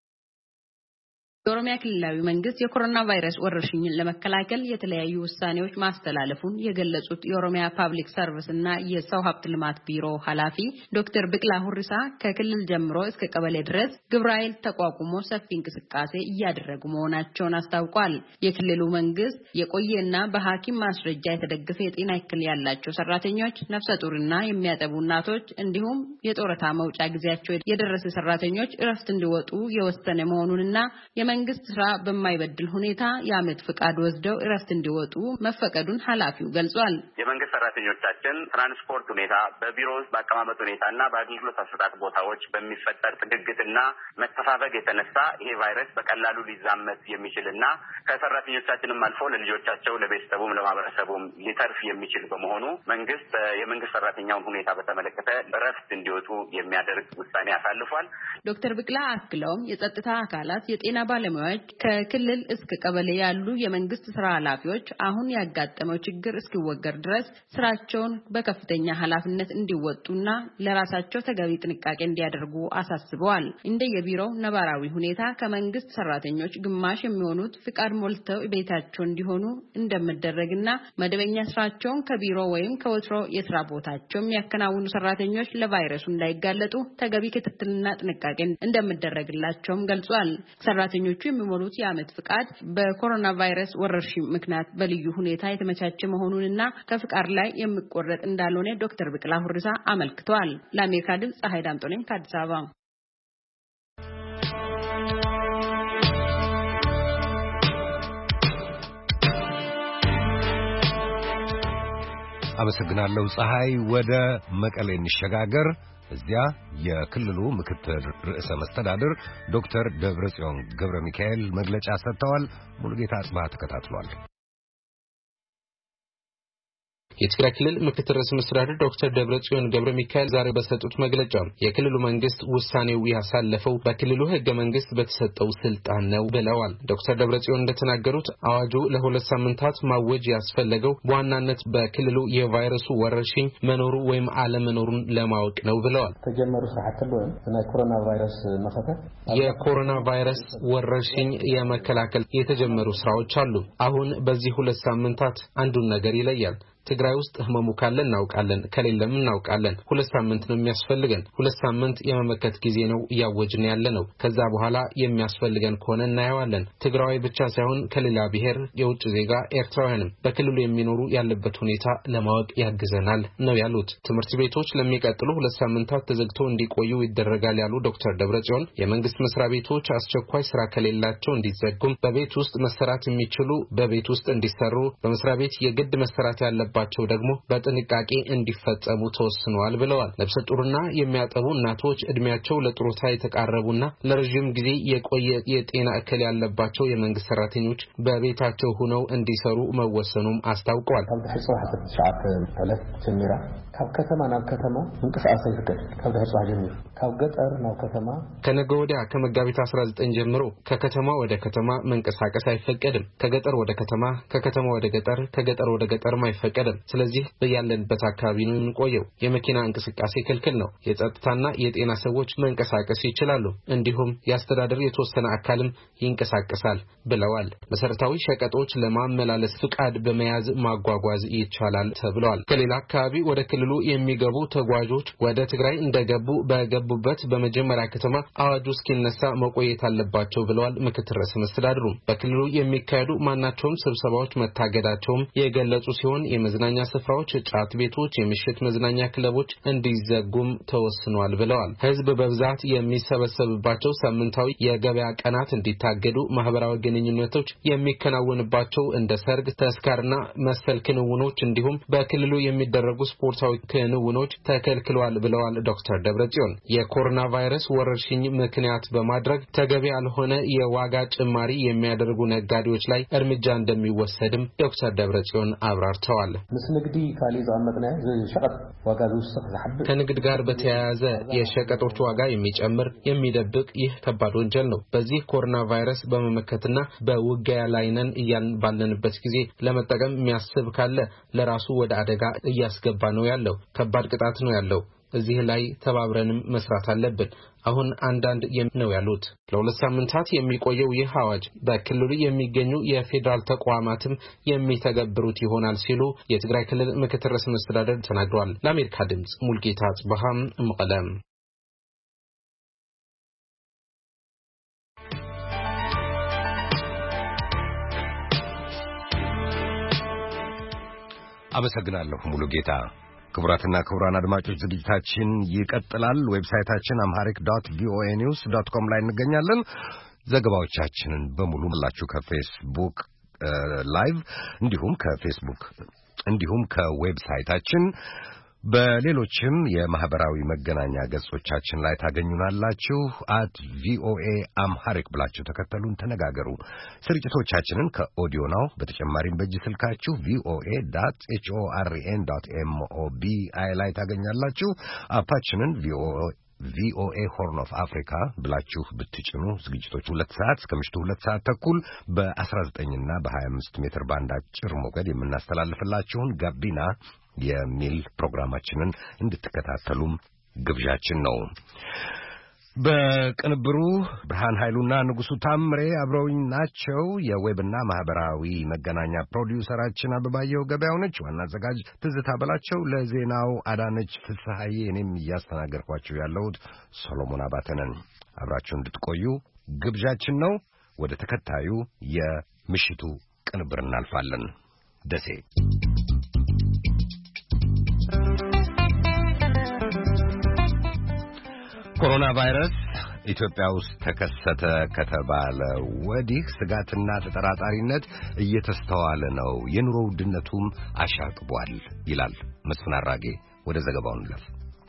የኦሮሚያ ክልላዊ መንግስት የኮሮና ቫይረስ ወረርሽኝን ለመከላከል የተለያዩ ውሳኔዎች ማስተላለፉን የገለጹት የኦሮሚያ ፐብሊክ ሰርቪስ እና የሰው ሀብት ልማት ቢሮ ኃላፊ ዶክተር ብቅላ ሁሪሳ ከክልል ጀምሮ እስከ ቀበሌ ድረስ ግብረ ኃይል ተቋቁሞ ሰፊ እንቅስቃሴ እያደረጉ መሆናቸውን አስታውቋል። የክልሉ መንግስት የቆየና በሐኪም ማስረጃ የተደገፈ የጤና እክል ያላቸው ሰራተኞች፣ ነፍሰ ጡርና የሚያጠቡ እናቶች እንዲሁም የጡረታ መውጫ ጊዜያቸው የደረሰ ሰራተኞች እረፍት እንዲወጡ የወሰነ መሆኑንና መንግስት ስራ በማይበድል ሁኔታ የአመት ፍቃድ ወስደው እረፍት እንዲወጡ መፈቀዱን ኃላፊው ገልጿል። የመንግስት ሰራተኞቻችን ትራንስፖርት ሁኔታ፣ በቢሮ ውስጥ በአቀማመጥ ሁኔታና በአገልግሎት አሰጣጥ ቦታዎች በሚፈጠር ጥግግትና መተፋፈግ የተነሳ ይሄ ቫይረስ በቀላሉ ሊዛመት የሚችልና ከሰራተኞቻችንም አልፎ ለልጆቻቸው፣ ለቤተሰቡም፣ ለማህበረሰቡም ሊተርፍ የሚችል በመሆኑ መንግስት የመንግስት ሰራተኛውን ሁኔታ በተመለከተ እረፍት እንዲወጡ የሚያደርግ ውሳኔ አሳልፏል። ዶክተር ብቅላ አክለውም የጸጥታ አካላት የጤና ባለሙያዎች ከክልል እስከ ቀበሌ ያሉ የመንግስት ስራ ኃላፊዎች አሁን ያጋጠመው ችግር እስኪወገድ ድረስ ስራቸውን በከፍተኛ ኃላፊነት እንዲወጡና ለራሳቸው ተገቢ ጥንቃቄ እንዲያደርጉ አሳስበዋል። እንደ የቢሮው ነባራዊ ሁኔታ ከመንግስት ሰራተኞች ግማሽ የሚሆኑት ፍቃድ ሞልተው ቤታቸው እንዲሆኑ እንደሚደረግና መደበኛ ስራቸውን ከቢሮ ወይም ከወትሮ የስራ ቦታቸው የሚያከናውኑ ሰራተኞች ለቫይረሱ እንዳይጋለጡ ተገቢ ክትትልና ጥንቃቄ እንደሚደረግላቸውም ገልጿል። ሰራተኞቹ የሚሞሉት የአመት ፍቃድ በኮሮና ቫይረስ ወረርሽኝ ምክንያት በልዩ ሁኔታ የተመቻቸ መሆኑንና ከፍቃድ ላይ የሚቆረጥ እንዳልሆነ ዶክተር ብቅላ ሁሪሳ አመልክተዋል። ለአሜሪካ ድምጽ ፀሐይ ዳምጦ ነኝ ከአዲስ አበባ። አመሰግናለሁ ፀሐይ። ወደ መቀሌ እንሸጋገር። እዚያ የክልሉ ምክትል ርዕሰ መስተዳድር ዶክተር ደብረጽዮን ገብረ ሚካኤል መግለጫ ሰጥተዋል። ሙሉጌታ አጽባህ ተከታትሏል። የትግራይ ክልል ምክትል ርዕሰ መስተዳድር ዶክተር ደብረጽዮን ገብረ ሚካኤል ዛሬ በሰጡት መግለጫ የክልሉ መንግስት ውሳኔው ያሳለፈው በክልሉ ህገ መንግስት በተሰጠው ስልጣን ነው ብለዋል። ዶክተር ደብረጽዮን እንደተናገሩት አዋጁ ለሁለት ሳምንታት ማወጅ ያስፈለገው በዋናነት በክልሉ የቫይረሱ ወረርሽኝ መኖሩ ወይም አለመኖሩን ለማወቅ ነው ብለዋል። ተጀመሩ ስራዓት ነው እና ኮሮና ቫይረስ መፈተት የኮሮና ቫይረስ ወረርሽኝ የመከላከል የተጀመሩ ስራዎች አሉ። አሁን በዚህ ሁለት ሳምንታት አንዱን ነገር ይለያል። ትግራይ ውስጥ ህመሙ ካለ እናውቃለን፣ ከሌለም እናውቃለን። ሁለት ሳምንት ነው የሚያስፈልገን። ሁለት ሳምንት የመመከት ጊዜ ነው ያወጅን ያለ ነው። ከዛ በኋላ የሚያስፈልገን ከሆነ እናየዋለን። ትግራይ ብቻ ሳይሆን ከሌላ ብሔር የውጭ ዜጋ ኤርትራውያንም በክልሉ የሚኖሩ ያለበት ሁኔታ ለማወቅ ያግዘናል ነው ያሉት። ትምህርት ቤቶች ለሚቀጥሉ ሁለት ሳምንታት ተዘግተው እንዲቆዩ ይደረጋል ያሉ ዶክተር ደብረጽዮን የመንግስት መስሪያ ቤቶች አስቸኳይ ስራ ከሌላቸው እንዲዘጉም፣ በቤት ውስጥ መሰራት የሚችሉ በቤት ውስጥ እንዲሰሩ፣ በመስሪያ ቤት የግድ መሰራት ያለበት ባቸው ደግሞ በጥንቃቄ እንዲፈጸሙ ተወስኗል ብለዋል። ነፍሰ ጡርና የሚያጠቡ እናቶች እድሜያቸው ለጡረታ የተቃረቡና ለረጅም ጊዜ የቆየ የጤና እክል ያለባቸው የመንግስት ሰራተኞች በቤታቸው ሆነው እንዲሰሩ መወሰኑም አስታውቀዋል። ካብ ከተማ ናብ ከተማ እንቅስቃሴ ይፈቀድ ካብ ደህጻ ጀምሮ ካብ ገጠር ናብ ከተማ ከነገ ወዲያ ከመጋቢት አስራ ዘጠኝ ጀምሮ ከከተማ ወደ ከተማ መንቀሳቀስ አይፈቀድም። ከገጠር ወደ ከተማ፣ ከከተማ ወደ ገጠር፣ ከገጠር ወደ ገጠርም አይፈቀድም። ስለዚህ በያለንበት አካባቢ ነው የምንቆየው። የመኪና እንቅስቃሴ ክልክል ነው። የጸጥታና የጤና ሰዎች መንቀሳቀስ ይችላሉ። እንዲሁም የአስተዳደር የተወሰነ አካልም ይንቀሳቀሳል ብለዋል። መሰረታዊ ሸቀጦች ለማመላለስ ፍቃድ በመያዝ ማጓጓዝ ይቻላል ተብሏል። ከሌላ አካባቢ ወደ ክልሉ የሚገቡ ተጓዦች ወደ ትግራይ እንደገቡ በገቡበት በመጀመሪያ ከተማ አዋጁ እስኪነሳ መቆየት አለባቸው ብለዋል ምክትል ርዕሰ መስተዳድሩ። በክልሉ የሚካሄዱ ማናቸውም ስብሰባዎች መታገዳቸውም የገለጹ ሲሆን የመዝናኛ ስፍራዎች፣ ጫት ቤቶች፣ የምሽት መዝናኛ ክለቦች እንዲዘጉም ተወስኗል ብለዋል። ህዝብ በብዛት የሚሰበሰብባቸው ሳምንታዊ የገበያ ቀናት እንዲታገዱ፣ ማህበራዊ ግንኙነቶች የሚከናወንባቸው እንደ ሰርግ፣ ተስካርና መሰል ክንውኖች እንዲሁም በክልሉ የሚደረጉ ስፖርታዊ ክንውኖች ተከልክለዋል ብለዋል ዶክተር ደብረጽዮን። የኮሮና ቫይረስ ወረርሽኝ ምክንያት በማድረግ ተገቢ ያልሆነ የዋጋ ጭማሪ የሚያደርጉ ነጋዴዎች ላይ እርምጃ እንደሚወሰድም ዶክተር ደብረጽዮን አብራርተዋል። ከንግድ ጋር በተያያዘ የሸቀጦች ዋጋ የሚጨምር የሚደብቅ ይህ ከባድ ወንጀል ነው። በዚህ ኮሮና ቫይረስ በመመከትና በውጊያ ላይ ነን እያልን ባለንበት ጊዜ ለመጠቀም የሚያስብ ካለ ለራሱ ወደ አደጋ እያስገባ ነው ያለው። ከባድ ቅጣት ነው ያለው። እዚህ ላይ ተባብረንም መስራት አለብን። አሁን አንዳንድ ነው ያሉት። ለሁለት ሳምንታት የሚቆየው ይህ አዋጅ በክልሉ የሚገኙ የፌደራል ተቋማትም የሚተገብሩት ይሆናል ሲሉ የትግራይ ክልል ምክትል ርዕሰ መስተዳድር ተናግረዋል። ለአሜሪካ ድምጽ ሙልጌታ ጽባሃም መቀለም። አመሰግናለሁ ሙሉጌታ። ክቡራትና ክቡራን አድማጮች ዝግጅታችን ይቀጥላል። ዌብሳይታችን amharic dot voa news dot com ላይ እንገኛለን። ዘገባዎቻችንን በሙሉ ላችሁ ከፌስቡክ ላይቭ እንዲሁም ከፌስቡክ እንዲሁም ከዌብሳይታችን በሌሎችም የማህበራዊ መገናኛ ገጾቻችን ላይ ታገኙናላችሁ። at voa amharic ብላችሁ ተከተሉን፣ ተነጋገሩ። ስርጭቶቻችንን ከኦዲዮ ነው በተጨማሪም በእጅ ስልካችሁ voa dot horn dot mobi ላይ ታገኛላችሁ። አፓችንን voa ቪኦኤ ሆርን ኦፍ አፍሪካ ብላችሁ ብትጭኑ ዝግጅቶች ሁለት ሰዓት እስከ ምሽቱ ሁለት ሰዓት ተኩል በ19 እና በ25 ሜትር ባንድ አጭር ሞገድ የምናስተላልፍላችሁን ጋቢና የሚል ፕሮግራማችንን እንድትከታተሉም ግብዣችን ነው። በቅንብሩ ብርሃን ኃይሉና ንጉሱ ታምሬ አብረውኝ ናቸው። የዌብና ማህበራዊ መገናኛ ፕሮዲውሰራችን አበባየው ገበያው ነች። ዋና አዘጋጅ ትዝታ በላቸው፣ ለዜናው አዳነች ፍስሐዬ፣ እኔም እያስተናገርኳችሁ ያለሁት ሶሎሞን አባተ ነን። አብራችሁ እንድትቆዩ ግብዣችን ነው። ወደ ተከታዩ የምሽቱ ቅንብር እናልፋለን። ደሴ ኮሮና ቫይረስ ኢትዮጵያ ውስጥ ተከሰተ ከተባለ ወዲህ ስጋትና ተጠራጣሪነት እየተስተዋለ ነው። የኑሮ ውድነቱም አሻቅቧል ይላል መስፍን አራጌ። ወደ ዘገባው እንለፍ።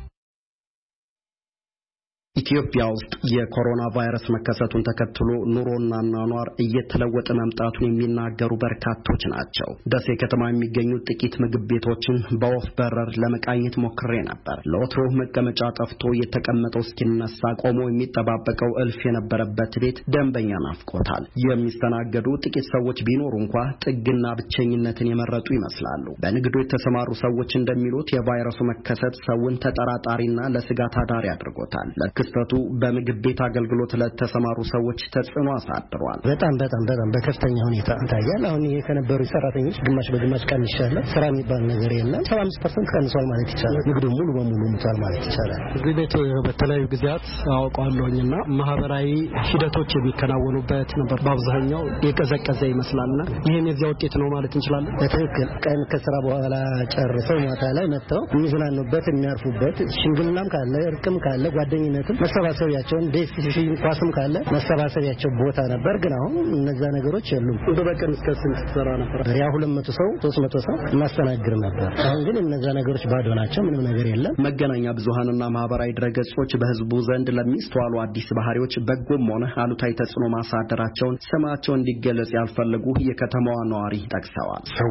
ኢትዮጵያ ውስጥ የኮሮና ቫይረስ መከሰቱን ተከትሎ ኑሮና ኗኗር እየተለወጠ መምጣቱን የሚናገሩ በርካቶች ናቸው። ደሴ ከተማ የሚገኙ ጥቂት ምግብ ቤቶችን በወፍ በረር ለመቃኘት ሞክሬ ነበር። ለወትሮ መቀመጫ ጠፍቶ የተቀመጠው እስኪነሳ ቆሞ የሚጠባበቀው እልፍ የነበረበት ቤት ደንበኛ ናፍቆታል። የሚስተናገዱ ጥቂት ሰዎች ቢኖሩ እንኳ ጥግና ብቸኝነትን የመረጡ ይመስላሉ። በንግዱ የተሰማሩ ሰዎች እንደሚሉት የቫይረሱ መከሰት ሰውን ተጠራጣሪና ለስጋት አዳሪ አድርጎታል። ክስተቱ በምግብ ቤት አገልግሎት ለተሰማሩ ሰዎች ተጽዕኖ አሳድሯል። በጣም በጣም በጣም በከፍተኛ ሁኔታ ታያል። አሁን የከነበሩ ሰራተኞች ግማሽ በግማሽ ቀንሻለ። ስራ የሚባል ነገር የለም። ሰባ አምስት ፐርሰንት ቀንሷል ማለት ይቻላል። ንግዱ ሙሉ በሙሉ ሙቷል ማለት ይቻላል። እዚህ ቤት በተለያዩ ጊዜያት አውቀዋለሁኝና ማህበራዊ ሂደቶች የሚከናወኑበት ነበር። በአብዛኛው የቀዘቀዘ ይመስላልና ይሄን የዚያ ውጤት ነው ማለት እንችላለን። በትክክል ቀን ከስራ በኋላ ጨርሰው ማታ ላይ መጥተው የሚዝናኑበት የሚያርፉበት፣ ሽምግልናም ካለ እርቅም ካለ ጓደኝነት መሰባሰቢያቸውን ዴስቲሽን ኳስም ካለ መሰባሰቢያቸው ቦታ ነበር። ግን አሁን እነዛ ነገሮች የሉም። ወደ በቀን እስከ ስንት ተሰራ ነበር? ያ ሁለት መቶ ሰው ሶስት መቶ ሰው እናስተናግድ ነበር። አሁን ግን እነዛ ነገሮች ባዶ ናቸው። ምንም ነገር የለም። መገናኛ ብዙሃንና ማህበራዊ ድረገጾች በህዝቡ ዘንድ ለሚስተዋሉ አዲስ ባህሪዎች በጎም ሆነ አሉታዊ ተጽዕኖ ማሳደራቸውን ስማቸው እንዲገለጽ ያልፈለጉ የከተማዋ ነዋሪ ጠቅሰዋል። ሰው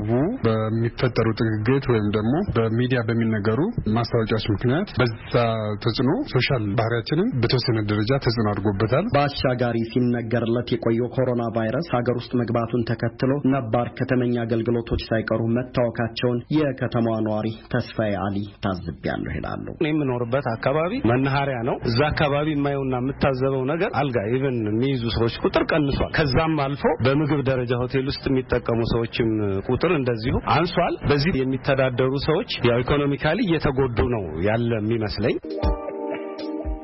በሚፈጠሩ ጥግግት ወይም ደግሞ በሚዲያ በሚነገሩ ማስታወቂያዎች ምክንያት በዛ ተጽዕኖ ሶሻል ባህሪያችን በተወሰነ ደረጃ ተጽዕኖ አድርጎበታል። በአሻጋሪ ሲነገርለት የቆየው ኮሮና ቫይረስ ሀገር ውስጥ መግባቱን ተከትሎ ነባር ከተመኛ አገልግሎቶች ሳይቀሩ መታወካቸውን የከተማዋ ነዋሪ ተስፋዬ አሊ ታዝቢያለሁ ይላሉ። እኔ የምኖርበት አካባቢ መናኸሪያ ነው። እዛ አካባቢ የማየውና የምታዘበው ነገር አልጋ ኢቭን የሚይዙ ሰዎች ቁጥር ቀንሷል። ከዛም አልፎ በምግብ ደረጃ ሆቴል ውስጥ የሚጠቀሙ ሰዎችም ቁጥር እንደዚሁ አንሷል። በዚህ የሚተዳደሩ ሰዎች ያው ኢኮኖሚካሊ እየተጎዱ ነው ያለ የሚመስለኝ።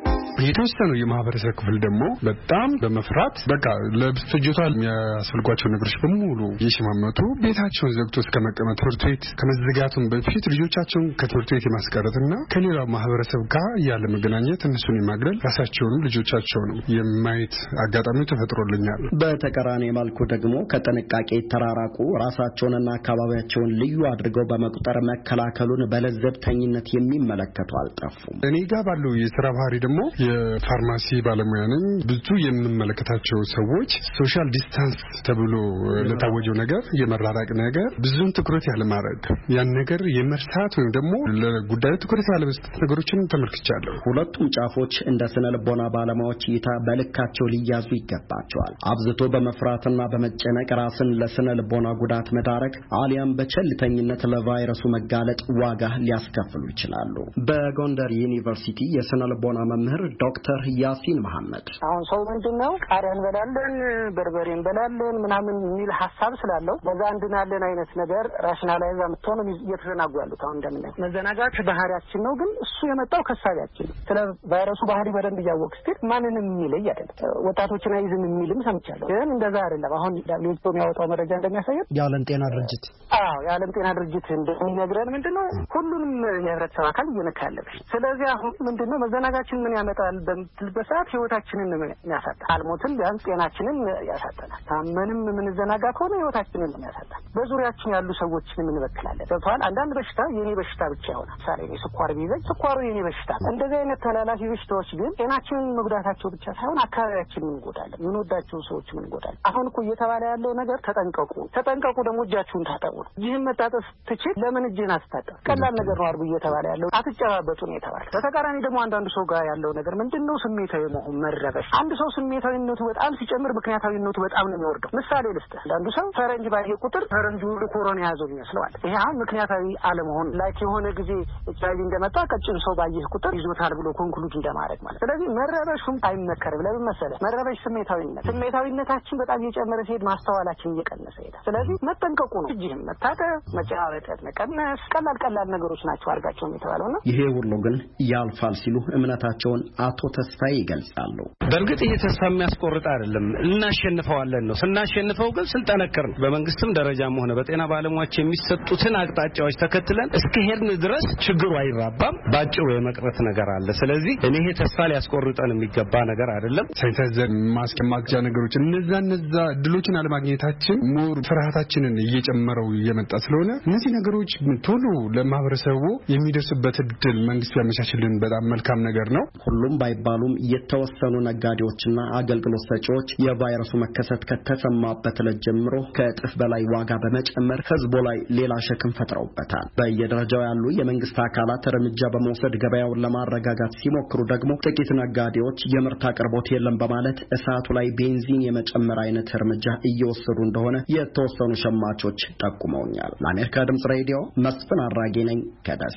የተወሰኑ የማህበረሰብ ክፍል ደግሞ በጣም በመፍራት በቃ ለፍጆታ የሚያስፈልጓቸው ነገሮች በሙሉ እየሸማመቱ ቤታቸውን ዘግቶ እስከ መቀመጥ ትምህርት ቤት ከመዘጋቱም በፊት ልጆቻቸውን ከትምህርት ቤት የማስቀረትና ከሌላው ማህበረሰብ ጋር ያለ መገናኘት እነሱን የማግለል ራሳቸውንም ልጆቻቸውንም የማየት አጋጣሚ ተፈጥሮልኛል። በተቃራኒ መልኩ ደግሞ ከጥንቃቄ ተራራቁ ራሳቸውንና አካባቢያቸውን ልዩ አድርገው በመቁጠር መከላከሉን በለዘብተኝነት የሚመለከቱ አልጠፉም። እኔ ጋር ባለው የሥራ ባህሪ ደግሞ የፋርማሲ ባለሙያ ነኝ። ብዙ የምመለከታቸው ሰዎች ሶሻል ዲስታንስ ተብሎ ለታወጀው ነገር የመራራቅ ነገር ብዙም ትኩረት ያለ ማድረግ ያን ነገር የመርሳት ወይም ደግሞ ለጉዳዩ ትኩረት ያለ መስጠት ነገሮችን ተመልክቻለሁ። ሁለቱም ጫፎች እንደ ስነ ልቦና ባለሙያዎች እይታ በልካቸው ሊያዙ ይገባቸዋል። አብዝቶ በመፍራትና በመጨነቅ ራስን ለስነ ልቦና ጉዳት መዳረግ አሊያም በቸልተኝነት ለቫይረሱ መጋለጥ ዋጋ ሊያስከፍሉ ይችላሉ። በጎንደር ዩኒቨርሲቲ የስነ ልቦና መምህር ዶክተር ያሲን መሐመድ አሁን ሰው ምንድነው ቃሪያ እንበላለን በርበሬ እንበላለን ምናምን የሚል ሐሳብ ስላለው በዛ እንድናለን አይነት ነገር ራሽናላይዝ አምጥተው ነው እየተዘናጉ ያሉት። አሁን እንደምናየው መዘናጋት ባህሪያችን ነው፣ ግን እሱ የመጣው ከሳቢያችን ስለ ቫይረሱ ባህሪ በደንብ እያወቅን ስትል ማንንም የሚለይ አይደለም። ወጣቶችን አይዝም የሚልም ሰምቻለሁ፣ ግን እንደዛ አይደለም። አሁን ዳብሊው ኤች ኦ የሚያወጣው መረጃ እንደሚያሳየው የዓለም ጤና ድርጅት አዎ የዓለም ጤና ድርጅት እንደሚነግረን ምንድነው ሁሉንም የህብረተሰብ አካል እየነካ ያለበት። ስለዚህ አሁን ምንድነው መዘናጋችን ምን ያመጣል በምትልበት ሰዓት ህይወታችንን ያሳጣል። አልሞትን ቢያንስ ጤናችንን ያሳጣናል። ታመንም የምንዘናጋ ከሆነ ህይወታችንን ያሳጣል። በዙሪያችን ያሉ ሰዎችን እንበክላለን። ገብቷል። አንዳንድ በሽታ የኔ በሽታ ብቻ ይሆናል። ምሳሌ ነው ስኳር ቢይዘኝ ስኳሩ የኔ በሽታ። እንደዚህ አይነት ተላላፊ በሽታዎች ግን ጤናችንን መጉዳታቸው ብቻ ሳይሆን አካባቢያችንን እንጎዳለን፣ የምንወዳቸውን ሰዎች እንጎዳለን። አሁን እኮ እየተባለ ያለው ነገር ተጠንቀቁ ተጠንቀቁ ደግሞ እጃችሁን ታጠቡ። ይህን መታጠፍ ትችል ለምን እጅህን አትታጠብ? ቀላል ነገር ነው አርጉ እየተባለ ያለው አትጨባበጡ ነው የተባለ። በተቃራኒ ደግሞ አንዳንዱ ሰው ጋር ያለው ነገር ምንድነው ስሜታዊ መሆን፣ መረበሽ። አንድ ሰው ስሜታዊነቱ በጣም ሲጨምር ምክንያታዊነቱ በጣም ነው የሚወርደው። ምሳሌ ልስጥ። አንዳንዱ ሰው ፈረንጅ ባየ ቁጥር ፈረንጁ ሁሉ ኮሮና ያዘው ይመስለዋል። ይሄ አሁን ምክንያታዊ አለመሆን ላይክ የሆነ ጊዜ ኤች አይ ቪ እንደመጣ ቀጭን ሰው ባየህ ቁጥር ይዞታል ብሎ ኮንክሉድ እንደማድረግ ማለት። ስለዚህ መረበሹም አይመከርም። ለምን መሰለህ? መረበሽ ስሜታዊነት ስሜታዊነታችን በጣም እየጨመረ ሲሄድ ማስተዋላችን እየቀነሰ ይሄዳል። ስለዚህ መጠንቀቁ ነው። እጅህን መታጠብ፣ መጨባበጥ መቀነስ ቀላል ቀላል ነገሮች ናቸው አድርጋቸው የተባለው ነው። ይሄ ሁሉ ግን ያልፋል ሲሉ እምነታቸውን አቶ ተስፋዬ ይገልጻሉ። በእርግጥ ይሄ ተስፋ የሚያስቆርጥ አይደለም፣ እናሸንፈዋለን ነው። ስናሸንፈው ግን ስንጠነክር ነው። በመንግስትም ደረጃም ሆነ በጤና ባለሙያዎች የሚሰጡትን አቅጣጫዎች ተከትለን እስከ ሄድን ድረስ ችግሩ አይራባም፣ ባጭሩ የመቅረት ነገር አለ። ስለዚህ እኔ ይሄ ተስፋ ሊያስቆርጠን የሚገባ ነገር አይደለም። ሳይታዘን ማስከማጃ ነገሮች እነዛ እነዛ ድሎችን አለማግኘታችን ሞር ፍርሃታችንን እየጨመረው እየመጣ ስለሆነ እነዚህ ነገሮች ቶሎ ለማህበረሰቡ የሚደርስበት እድል መንግስት ያመቻችልን በጣም መልካም ነገር ነው። ሁሉም ባይባሉም የተወሰኑ ነጋዴዎችና አገልግሎት ሰጪዎች የቫይረሱ መከሰት ከተሰማበት ዕለት ጀምሮ ከእጥፍ በላይ ዋጋ በመጨመር ህዝቡ ላይ ሌላ ሸክም ፈጥረውበታል። በየደረጃው ያሉ የመንግስት አካላት እርምጃ በመውሰድ ገበያውን ለማረጋጋት ሲሞክሩ ደግሞ ጥቂት ነጋዴዎች የምርት አቅርቦት የለም በማለት እሳቱ ላይ ቤንዚን የመጨመር አይነት እርምጃ እየወሰዱ እንደሆነ የተወሰኑ ሸማቾች ጠቁመውኛል። ለአሜሪካ ድምጽ ሬዲዮ መስፍን አራጌ ነኝ ከደሴ።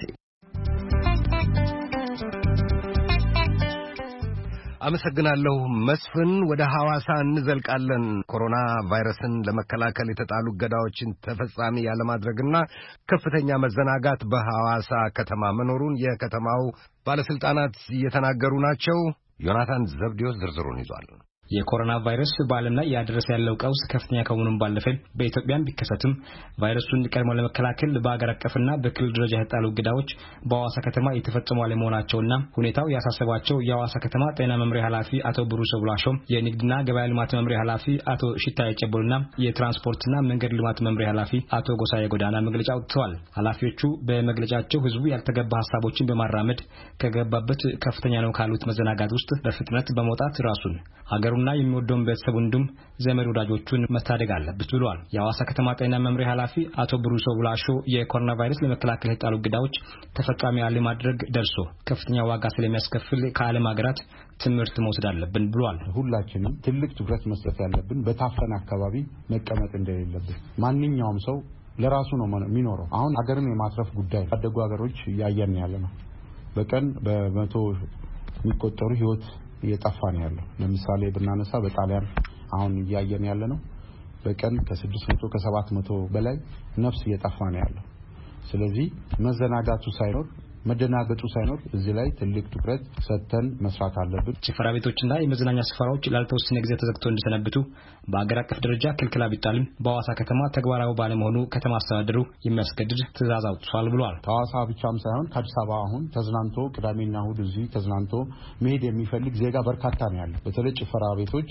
አመሰግናለሁ መስፍን። ወደ ሐዋሳ እንዘልቃለን። ኮሮና ቫይረስን ለመከላከል የተጣሉ እገዳዎችን ተፈጻሚ ያለማድረግና ከፍተኛ መዘናጋት በሐዋሳ ከተማ መኖሩን የከተማው ባለስልጣናት እየተናገሩ ናቸው። ዮናታን ዘብዴዎስ ዝርዝሩን ይዟል። የኮሮና ቫይረስ በዓለም ላይ ያደረሰ ያለው ቀውስ ከፍተኛ ከመሆኑም ባለፈ በኢትዮጵያም ቢከሰትም ቫይረሱን ቀድሞ ለመከላከል በአገር አቀፍና በክልል ደረጃ የተጣሉ እገዳዎች በሐዋሳ ከተማ የተፈጸሙ አለመሆናቸውና ሁኔታው ያሳሰባቸው የሐዋሳ ከተማ ጤና መምሪያ ኃላፊ አቶ ብሩሶ ብላሾ፣ የንግድና ገበያ ልማት መምሪያ ኃላፊ አቶ ሽታዬ ጨቦልና የትራንስፖርትና መንገድ ልማት መምሪያ ኃላፊ አቶ ጎሳዬ ጎዳና መግለጫ አውጥተዋል። ኃላፊዎቹ በመግለጫቸው ህዝቡ ያልተገባ ሀሳቦችን በማራመድ ከገባበት ከፍተኛ ነው ካሉት መዘናጋት ውስጥ በፍጥነት በመውጣት ራሱን ሀገሩና የሚወደውን ቤተሰቡ እንዲሁም ዘመድ ወዳጆቹን መታደግ አለበት ብለዋል። የሐዋሳ ከተማ ጤና መምሪያ ኃላፊ አቶ ብሩሶ ብላሾ የኮሮና ቫይረስ ለመከላከል የጣሉ እገዳዎች ተፈጻሚ አለማድረግ ደርሶ ከፍተኛ ዋጋ ስለሚያስከፍል ከዓለም ሀገራት ትምህርት መውሰድ አለብን ብለዋል። ሁላችንም ትልቅ ትኩረት መስጠት ያለብን በታፈነ አካባቢ መቀመጥ እንደሌለብን። ማንኛውም ሰው ለራሱ ነው የሚኖረው። አሁን ሀገርን የማትረፍ ጉዳይ ያደጉ ሀገሮች እያየን ያለ ነው። በቀን በመቶ የሚቆጠሩ ህይወት እየጠፋ ነው ያለው። ለምሳሌ ብናነሳ በጣሊያን አሁን እያየን ያለ ነው በቀን ከስድስት መቶ ከሰባት መቶ በላይ ነፍስ እየጠፋ ነው ያለው። ስለዚህ መዘናጋቱ ሳይኖር መደናገጡ ሳይኖር እዚህ ላይ ትልቅ ትኩረት ሰጥተን መስራት አለብን። ጭፈራ ቤቶችና የመዝናኛ ስፍራዎች ላልተወሰነ ጊዜ ተዘግተው እንዲሰነብቱ በአገር አቀፍ ደረጃ ክልክላ ቢጣልም በሐዋሳ ከተማ ተግባራዊ ባለመሆኑ ከተማ አስተዳደሩ የሚያስገድድ ትዕዛዝ አውጥቷል ብሏል። ሐዋሳ ብቻም ሳይሆን ከአዲስ አበባ አሁን ተዝናንቶ ቅዳሜና እሁድ እዚህ ተዝናንቶ መሄድ የሚፈልግ ዜጋ በርካታ ነው ያለው። በተለይ ጭፈራ ቤቶች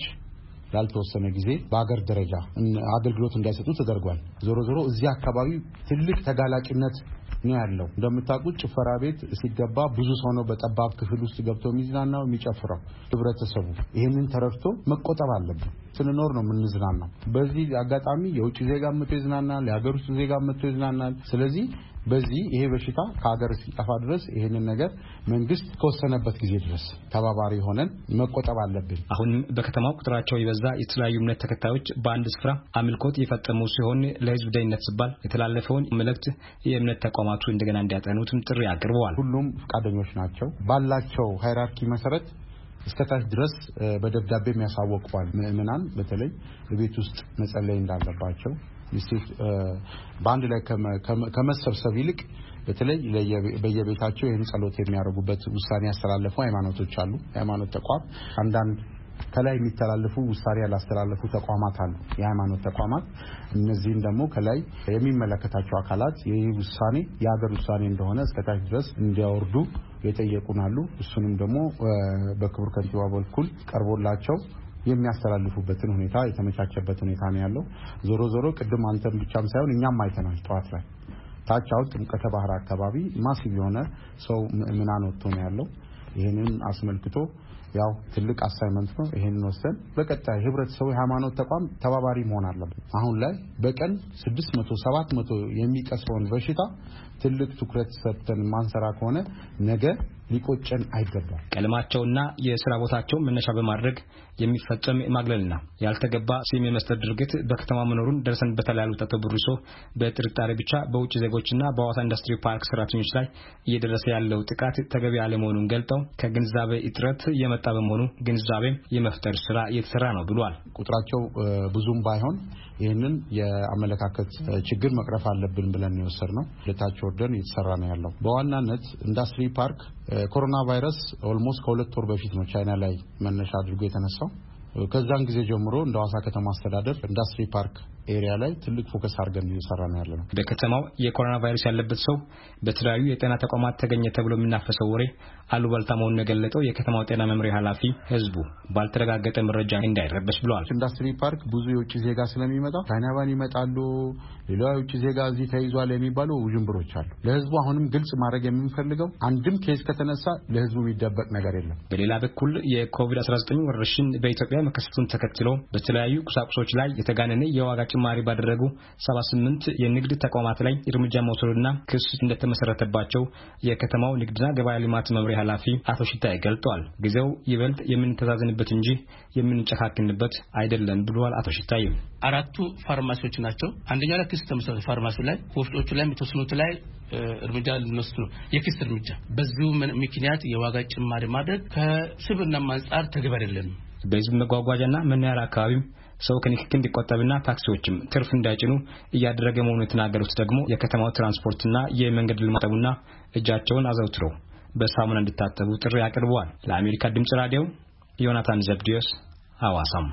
ላልተወሰነ ጊዜ በአገር ደረጃ አገልግሎት እንዳይሰጡ ተደርጓል። ዞሮ ዞሮ እዚህ አካባቢ ትልቅ ተጋላጭነት ነው ያለው። እንደምታውቁት ጭፈራ ቤት ሲገባ ብዙ ሰው ነው በጠባብ ክፍል ውስጥ ገብቶ የሚዝናናው የሚጨፍረው። ህብረተሰቡ ይሄንን ተረድቶ መቆጠብ አለበት። ስንኖር ነው የምንዝናናው። በዚህ አጋጣሚ የውጭ ዜጋ መጥቶ ይዝናናል፣ የሀገር ውስጥ ዜጋ መጥቶ ይዝናናል። ስለዚህ በዚህ ይሄ በሽታ ከሀገር ሲጠፋ ድረስ ይሄንን ነገር መንግስት ከወሰነበት ጊዜ ድረስ ተባባሪ ሆነን መቆጠብ አለብን። አሁን በከተማው ቁጥራቸው የበዛ የተለያዩ እምነት ተከታዮች በአንድ ስፍራ አምልኮት የፈጸሙ ሲሆን ለህዝብ ደህንነት ሲባል የተላለፈውን መልእክት የእምነት ተቋማቱ እንደገና እንዲያጠኑትም ጥሪ አቅርበዋል። ሁሉም ፈቃደኞች ናቸው። ባላቸው ሃይራርኪ መሰረት እስከታች ድረስ በደብዳቤ የሚያሳውቁዋል። ምእመናን በተለይ በቤት ውስጥ መጸለይ እንዳለባቸው ይስት ባንድ ላይ ከመሰብሰብ ይልቅ በተለይ በየቤታቸው ይህን ጸሎት የሚያደርጉበት ውሳኔ ያስተላለፉ ሃይማኖቶች አሉ። ሃይማኖት ተቋም አንዳንድ ከላይ የሚተላለፉ ውሳኔ ያላስተላለፉ ተቋማት አሉ። የሃይማኖት ተቋማት እነዚህን ደግሞ ከላይ የሚመለከታቸው አካላት ይህ ውሳኔ የሀገር ውሳኔ እንደሆነ እስከታች ድረስ እንዲያወርዱ የጠየቁናሉ። እሱንም ደግሞ በክቡር ከንቲባ በኩል ቀርቦላቸው የሚያስተላልፉበትን ሁኔታ የተመቻቸበት ሁኔታ ነው ያለው። ዞሮ ዞሮ ቅድም አንተም ብቻም ሳይሆን እኛም አይተናል። ጧት ላይ ታች አውጥ ጥምቀተ ባህር አካባቢ ማሲቭ የሆነ ሰው ምእመናን ወጥቶ ነው ያለው። ይሄንን አስመልክቶ ያው ትልቅ አሳይመንት ነው። ይሄንን ወሰን በቀጣይ ህብረተሰቡ ሃይማኖት ተቋም ተባባሪ መሆን አለበት። አሁን ላይ በቀን ስድስት መቶ ሰባት መቶ የሚቀስፈውን በሽታ ትልቅ ትኩረት ሰጥተን ማንሰራ ከሆነ ነገ ሊቆጨን አይገባም። ቀለማቸውና የሥራ ቦታቸው መነሻ በማድረግ የሚፈጸም ማግለልና ያልተገባ ስም የመስጠት ድርጊት በከተማ መኖሩን ደርሰንበታል ያሉት አቶ ብሩሶ በጥርጣሬ ብቻ በውጭ ዜጎችና በሐዋሳ ኢንዱስትሪ ፓርክ ሰራተኞች ላይ እየደረሰ ያለው ጥቃት ተገቢ አለመሆኑን ገልጠው ከግንዛቤ እጥረት የመጣ በመሆኑ ግንዛቤ የመፍጠር ስራ እየተሰራ ነው ብሏል። ቁጥራቸው ብዙም ባይሆን ይህንን የአመለካከት ችግር መቅረፍ አለብን ብለን የወሰድነው ለታች ወርደን እየተሰራ ነው ያለው። በዋናነት ኢንዱስትሪ ፓርክ ኮሮና ቫይረስ ኦልሞስት ከሁለት ወር በፊት ነው ቻይና ላይ መነሻ አድርጎ የተነሳው። ከዛን ጊዜ ጀምሮ እንደ ሐዋሳ ከተማ አስተዳደር ኢንዱስትሪ ፓርክ ኤሪያ ላይ ትልቅ ፎከስ አድርገን እየሰራ ነው ያለው። በከተማው የኮሮና ቫይረስ ያለበት ሰው በተለያዩ የጤና ተቋማት ተገኘ ተብሎ የሚናፈሰው ወሬ አሉባልታ መሆኑን የገለጠው የከተማው ጤና መምሪያ ኃላፊ ህዝቡ ባልተረጋገጠ መረጃ እንዳይረበሽ ብለዋል። ኢንዱስትሪ ፓርክ ብዙ የውጭ ዜጋ ስለሚመጣ ቻይናውያን ይመጣሉ፣ ሌላው የውጭ ዜጋ እዚህ ተይዟል የሚባሉ ውዥንብሮች አሉ። ለህዝቡ አሁንም ግልጽ ማድረግ የምንፈልገው አንድም ኬዝ ከተነሳ ለህዝቡ የሚደበቅ ነገር የለም። በሌላ በኩል የኮቪድ አስራ ዘጠኝ ወረርሽኝ በኢትዮጵያ መከሰቱን ተከትሎ በተለያዩ ቁሳቁሶች ላይ የተጋነነ የዋጋ ጭማሪ ባደረጉ ሰባ ስምንት የንግድ ተቋማት ላይ እርምጃ መውሰዱና ክስ እንደተመሰረተባቸው የከተማው ንግድና ገበያ ልማት መምሪያ ኃላፊ አቶ ሽታይ ገልጠዋል። ጊዜው ይበልጥ የምንተዛዘንበት እንጂ የምንጨካክንበት አይደለም ብለዋል አቶ ሽታይ። አራቱ ፋርማሲዎች ናቸው። አንደኛው ላይ ክስ ተመሰረተ። ፋርማሲ ላይ ወፍጮቹ ላይ የተወሰኑት ላይ እርምጃ ልንወስድ ነው። የክስ እርምጃ በዚሁ ምክንያት የዋጋ ጭማሪ ማድረግ ከስብና አንጻር ተገቢ አይደለም። በህዝብ መጓጓዣና መናኸሪያ አካባቢ ሰው ከንክኪ እንዲቆጠብና ታክሲዎችም ትርፍ እንዳይጭኑ እያደረገ መሆኑን የተናገሩት ደግሞ የከተማው ትራንስፖርትና የመንገድ ልማትና እጃቸውን አዘውትረው በሳሙና እንዲታጠቡ ጥሪ አቅርበዋል። ለአሜሪካ ድምጽ ራዲዮ ዮናታን ዘብዲዮስ ሐዋሳም።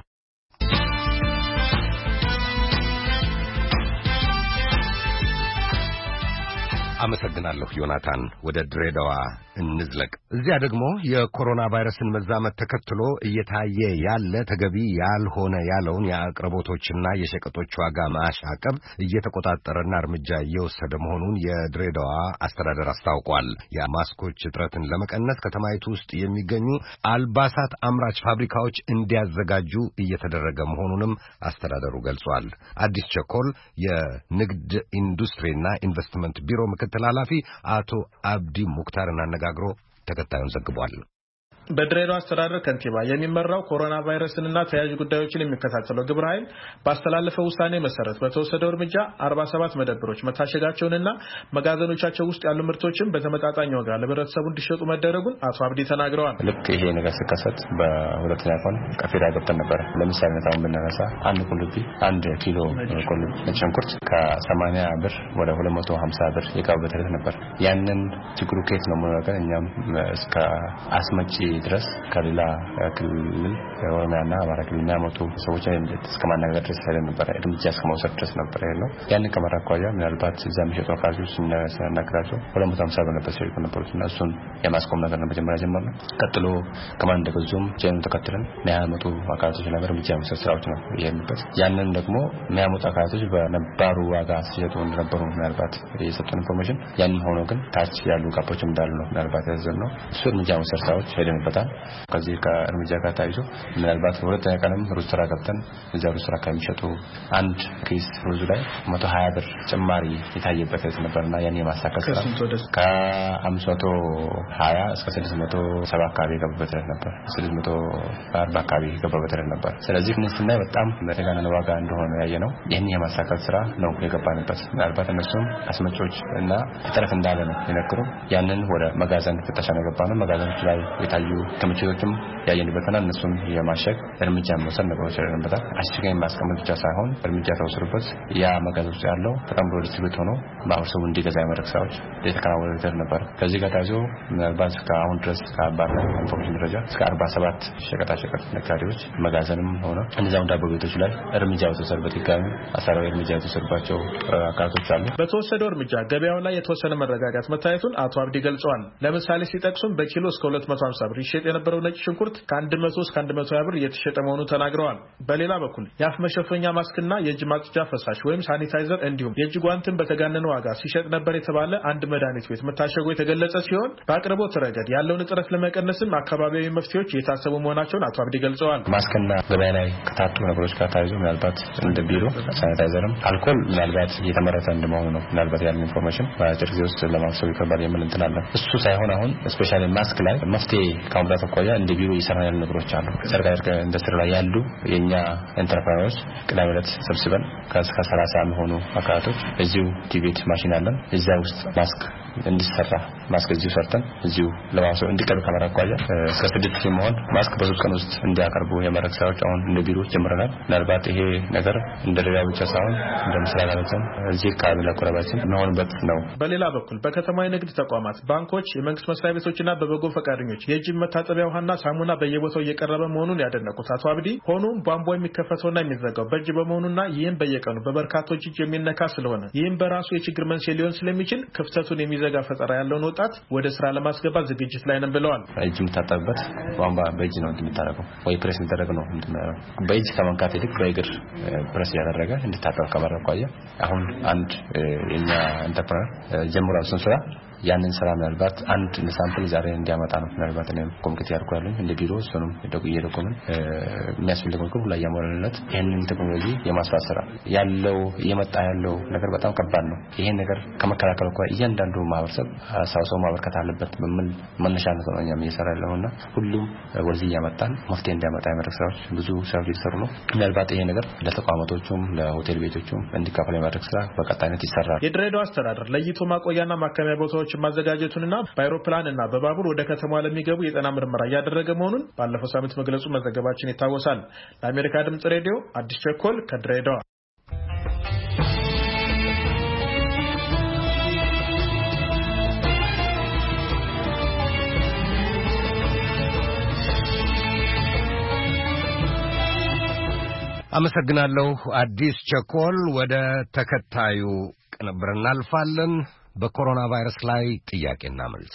አመሰግናለሁ ዮናታን። ወደ ድሬዳዋ እንዝለቅ። እዚያ ደግሞ የኮሮና ቫይረስን መዛመት ተከትሎ እየታየ ያለ ተገቢ ያልሆነ ያለውን የአቅርቦቶችና የሸቀጦች ዋጋ ማሻቀብ እየተቆጣጠረና እርምጃ እየወሰደ መሆኑን የድሬዳዋ አስተዳደር አስታውቋል። የማስኮች እጥረትን ለመቀነስ ከተማይቱ ውስጥ የሚገኙ አልባሳት አምራች ፋብሪካዎች እንዲያዘጋጁ እየተደረገ መሆኑንም አስተዳደሩ ገልጿል። አዲስ ቸኮል የንግድ ኢንዱስትሪና ኢንቨስትመንት ቢሮ ምክትል ኃላፊ አቶ አብዲ ሙክታርን አነጋግሮ ተከታዩን ዘግቧል። በድሬዳዋ አስተዳደር ከንቲባ የሚመራው ኮሮና ቫይረስንና ተያያዥ ጉዳዮችን የሚከታተለው ግብረ ኃይል ባስተላለፈው ውሳኔ መሰረት በተወሰደው እርምጃ አርባ ሰባት መደብሮች መታሸጋቸውንና መጋዘኖቻቸው ውስጥ ያሉ ምርቶችን በተመጣጣኝ ዋጋ ለህብረተሰቡ እንዲሸጡ መደረጉን አቶ አብዲ ተናግረዋል። ልክ ይሄ ነገር ሲከሰት በሁለተኛ ቀን ቀፊራ ገብተን ነበር። ለምሳሌ ታውን ብናነሳ አንድ ቁልቢ አንድ ኪሎ ቁልቢ ሽንኩርት ከሰማንያ ብር ወደ ሁለት መቶ ሃምሳ ብር የገባበት ነበር። ያንን ችግሩ ከየት ነው ማለት እኛም እስከ አስመጪ ድረስ ከሌላ ክልል ኦሮሚያና አማራ ክልል የሚያመጡ ሰዎች እስከማናገር ድረስ ሄደን ነበር። እርምጃ እስከመውሰድ ድረስ ነበር ያለው። ያን ከመራኳያ ምናልባት እዛ የሚሸጡ አካባቢዎች ስናናግራቸው ሁለት መቶ ሃምሳ ብር ነበር ሲሸጡ ነበሩት እና እሱን የማስቆም ነገር ነው መጀመሪያ ጀመርነው። ቀጥሎ ከማን እንደገዙም ጀኑ ተከትለን የሚያመጡ አካባቢዎች ነበር እርምጃ የመውሰድ ስራዎች ነው ያሉበት። ያንን ደግሞ የሚያመጡ አካባቢዎች በነባሩ ዋጋ ሲሸጡ እንደነበሩ ምናልባት የሰጡን ኢንፎርሜሽን ያንን ሆኖ ግን ታች ያሉ ጋፖች እንዳሉ ነው ምናልባት ያዘዝነው። እሱ እርምጃ መውሰድ ስራዎች ሄደንበታል። ከዚህ ከእርምጃ ጋር ታይዞ ምናልባት ሁለተኛ ቀንም ሩዝ ተራ ገብተን እዛ ሩዝ ተራ ከሚሸጡ አንድ ኪስ ሩዝ ላይ መቶ ሀያ ብር ጭማሪ የታየበት ነበርና ያን የማሳከስ ስራ ከአምስት መቶ ሀያ እስከ ስድስት መቶ ሰባ አካባቢ የገባበት ነበር። ስድስት መቶ አርባ አካባቢ የገባበት ነበር። ስለዚህ እነሱና በጣም በተጋነነ ዋጋ እንደሆነ ያየነው ይህን የማሳከስ ስራ ነው የገባንበት። ምናልባት እነሱም አስመጪዎች እና ፍጥረት እንዳለ ነው የነገሩ። ያንን ወደ መጋዘን ፍተሻ ነው የገባነው። መጋዘኖች ላይ የታዩ ክምችቶችም ያየንበትና እነሱን የማሸግ እርምጃ መውሰድ ነው ተወሰደበት። አሽገኝ ማስቀመጥ ብቻ ሳይሆን እርምጃ ተወሰደበት። ያ መጋዘን ውስጥ ያለው በጣም ዲስትሪቢዩት ሆኖ ማህበረሰቡ እንዲገዛ የማድረግ ስራዎች የተከናወኑ ነበር። ከዚህ ጋር ታይዞ ምናልባት ከአሁን ድረስ ከአባላ ኢንፎርሜሽን ደረጃ እስከ አርባ ሰባት ሸቀጣ ሸቀጥ ነጋዴዎች መጋዘንም ሆነ እነዛው ዳቦ ቤቶች ላይ እርምጃ ተወሰደበት። ይጋሚ አሳራዊ እርምጃ ተወሰደባቸው አካቶች አሉ። በተወሰደው እርምጃ ገበያው ላይ የተወሰነ መረጋጋት መታየቱን አቶ አብዲ ገልጸዋል። ለምሳሌ ሲጠቅሱም በኪሎ እስከ ሁለት መቶ ሃምሳ ብር ይሸጥ የነበረው ነጭ ሽንኩርት ከ100 እስከ አንድ መቶ ሃያ ብር እየተሸጠ መሆኑን ተናግረዋል። በሌላ በኩል የአፍ መሸፈኛ ማስክና የእጅ ማጽጃ ፈሳሽ ወይም ሳኒታይዘር እንዲሁም የእጅ ጓንትን በተጋነነ ዋጋ ሲሸጥ ነበር የተባለ አንድ መድኃኒት ቤት መታሸጉ የተገለጸ ሲሆን በአቅርቦት ረገድ ያለውን እጥረት ለመቀነስም አካባቢያዊ መፍትሄዎች እየታሰቡ መሆናቸውን አቶ አብዲ ገልጸዋል። ማስክና ገበያ ላይ ከታጡ ነገሮች ጋር ታይዞ ምናልባት እንደ ቢሮ ሳኒታይዘርም አልኮል ምናልባት እየተመረተ እንደመሆኑ ነው ምናልባት ያለን ኢንፎርሜሽን በአጭር ጊዜ ውስጥ ለማክሰብ ይከባል የምን እንትን አለ። እሱ ሳይሆን አሁን ስፔሻሊ ማስክ ላይ መፍትሄ ካምፕላስ አቋያ እንደ ቢሮ ይሰራል ያሉ ነገሮች አሉ። ሰርጋር ኢንዱስትሪ ላይ ያሉ የኛ ኢንተርፕራይዞች ቅዳሜ ዕለት ሰብስበን ከእስከ ሰላሳ የሚሆኑ አካባቢዎች እዚሁ ቲቤት ማሽን አለን። እዛ ውስጥ ማስክ እንዲሰራ ማስክ እዚሁ ሰርተን እዚሁ ለማሰው እንዲቀርብ ከመራቋያ እስከ ስድስት የሚሆን ማስክ በሶስት ቀን ውስጥ እንዲያቀርቡ የማድረግ ስራዎች አሁን እንደ ቢሮ ጀምረናል። ምናልባት ይሄ ነገር እንደ ሌላ ብቻ ሳይሆን እንደ ምስራቅ አለችን እዚህ አካባቢ ለቆረባችን መሆንበት ነው። በሌላ በኩል በከተማው የንግድ ተቋማት፣ ባንኮች፣ የመንግስት መስሪያ ቤቶችና በበጎ ፈቃደኞች የእጅ መታጠቢያ ውሃና ሳሙና በየቦታው እየቀረበ መሆኑን ያደነቁት አቶ አብዲ ሆኖም ቧንቧ የሚከፈተውና የሚዘጋው በእጅ በመሆኑና ይህም በየቀኑ በበርካቶች እጅ የሚነካ ስለሆነ ይህም በራሱ የችግር መንስኤ ሊሆን ስለሚችል ክፍተቱን የሚዘጋ ፈጠራ ያለውን ወጣት ወደ ስራ ለማስገባት ዝግጅት ላይ ነን ብለዋል። እጅ የምታጠብበት ቧንቧ በእጅ ነው እንደምታረገው ወይ ፕሬስ እንደደረገ ነው እንደምታረገው በእጅ ከመንካት ይልቅ በእግር ፕሬስ ያደረገ እንድታጠብ ከመረቋያ አሁን አንድ የኛ ኢንተርፕረነር ጀምሯል ስንሰራ ያንን ስራ ምናልባት አንድ ሳምፕል ዛሬ እንዲያመጣ ነው ምናልባት እኔም ኮሚቴ ያርኳለሁ እንደ ቢሮ እሱንም ደጉ እየደቆምን የሚያስፈልገው ሁሉ ላይ ያሞራልነት ይሄንን ቴክኖሎጂ የማስፋት ስራ ያለው እየመጣ ያለው ነገር በጣም ከባድ ነው። ይሄን ነገር ከመከላከል እንኳን እያንዳንዱ ማህበረሰብ አሳውሰው ማበርከት አለበት በምን መነሻነት ነው እኛም እየሰራ ያለውና ሁሉም ወደዚህ ያመጣን መፍትሄ እንዲያመጣ የማድረግ ስራዎች ብዙ ስራዎች እየተሰሩ ነው። ምናልባት ይሄ ነገር ለተቋማቶቹም ለሆቴል ቤቶቹም እንዲካፈል የማድረግ ስራ በቀጣይነት ይሰራል። የድሬዳዋ አስተዳደር ለይቶ ማቆያና ማከሚያ ቦታዎች ማዘጋጀቱንና በአውሮፕላንና በባቡር ወደ ከተማዋ ለሚገቡ የጤና ምርመራ እያደረገ መሆኑን ባለፈው ሳምንት መግለጹ መዘገባችን ይታወሳል። ለአሜሪካ ድምጽ ሬዲዮ አዲስ ቸኮል ከድሬዳዋ። አመሰግናለሁ አዲስ ቸኮል። ወደ ተከታዩ ቅንብር እናልፋለን። በኮሮና ቫይረስ ላይ ጥያቄና መልስ።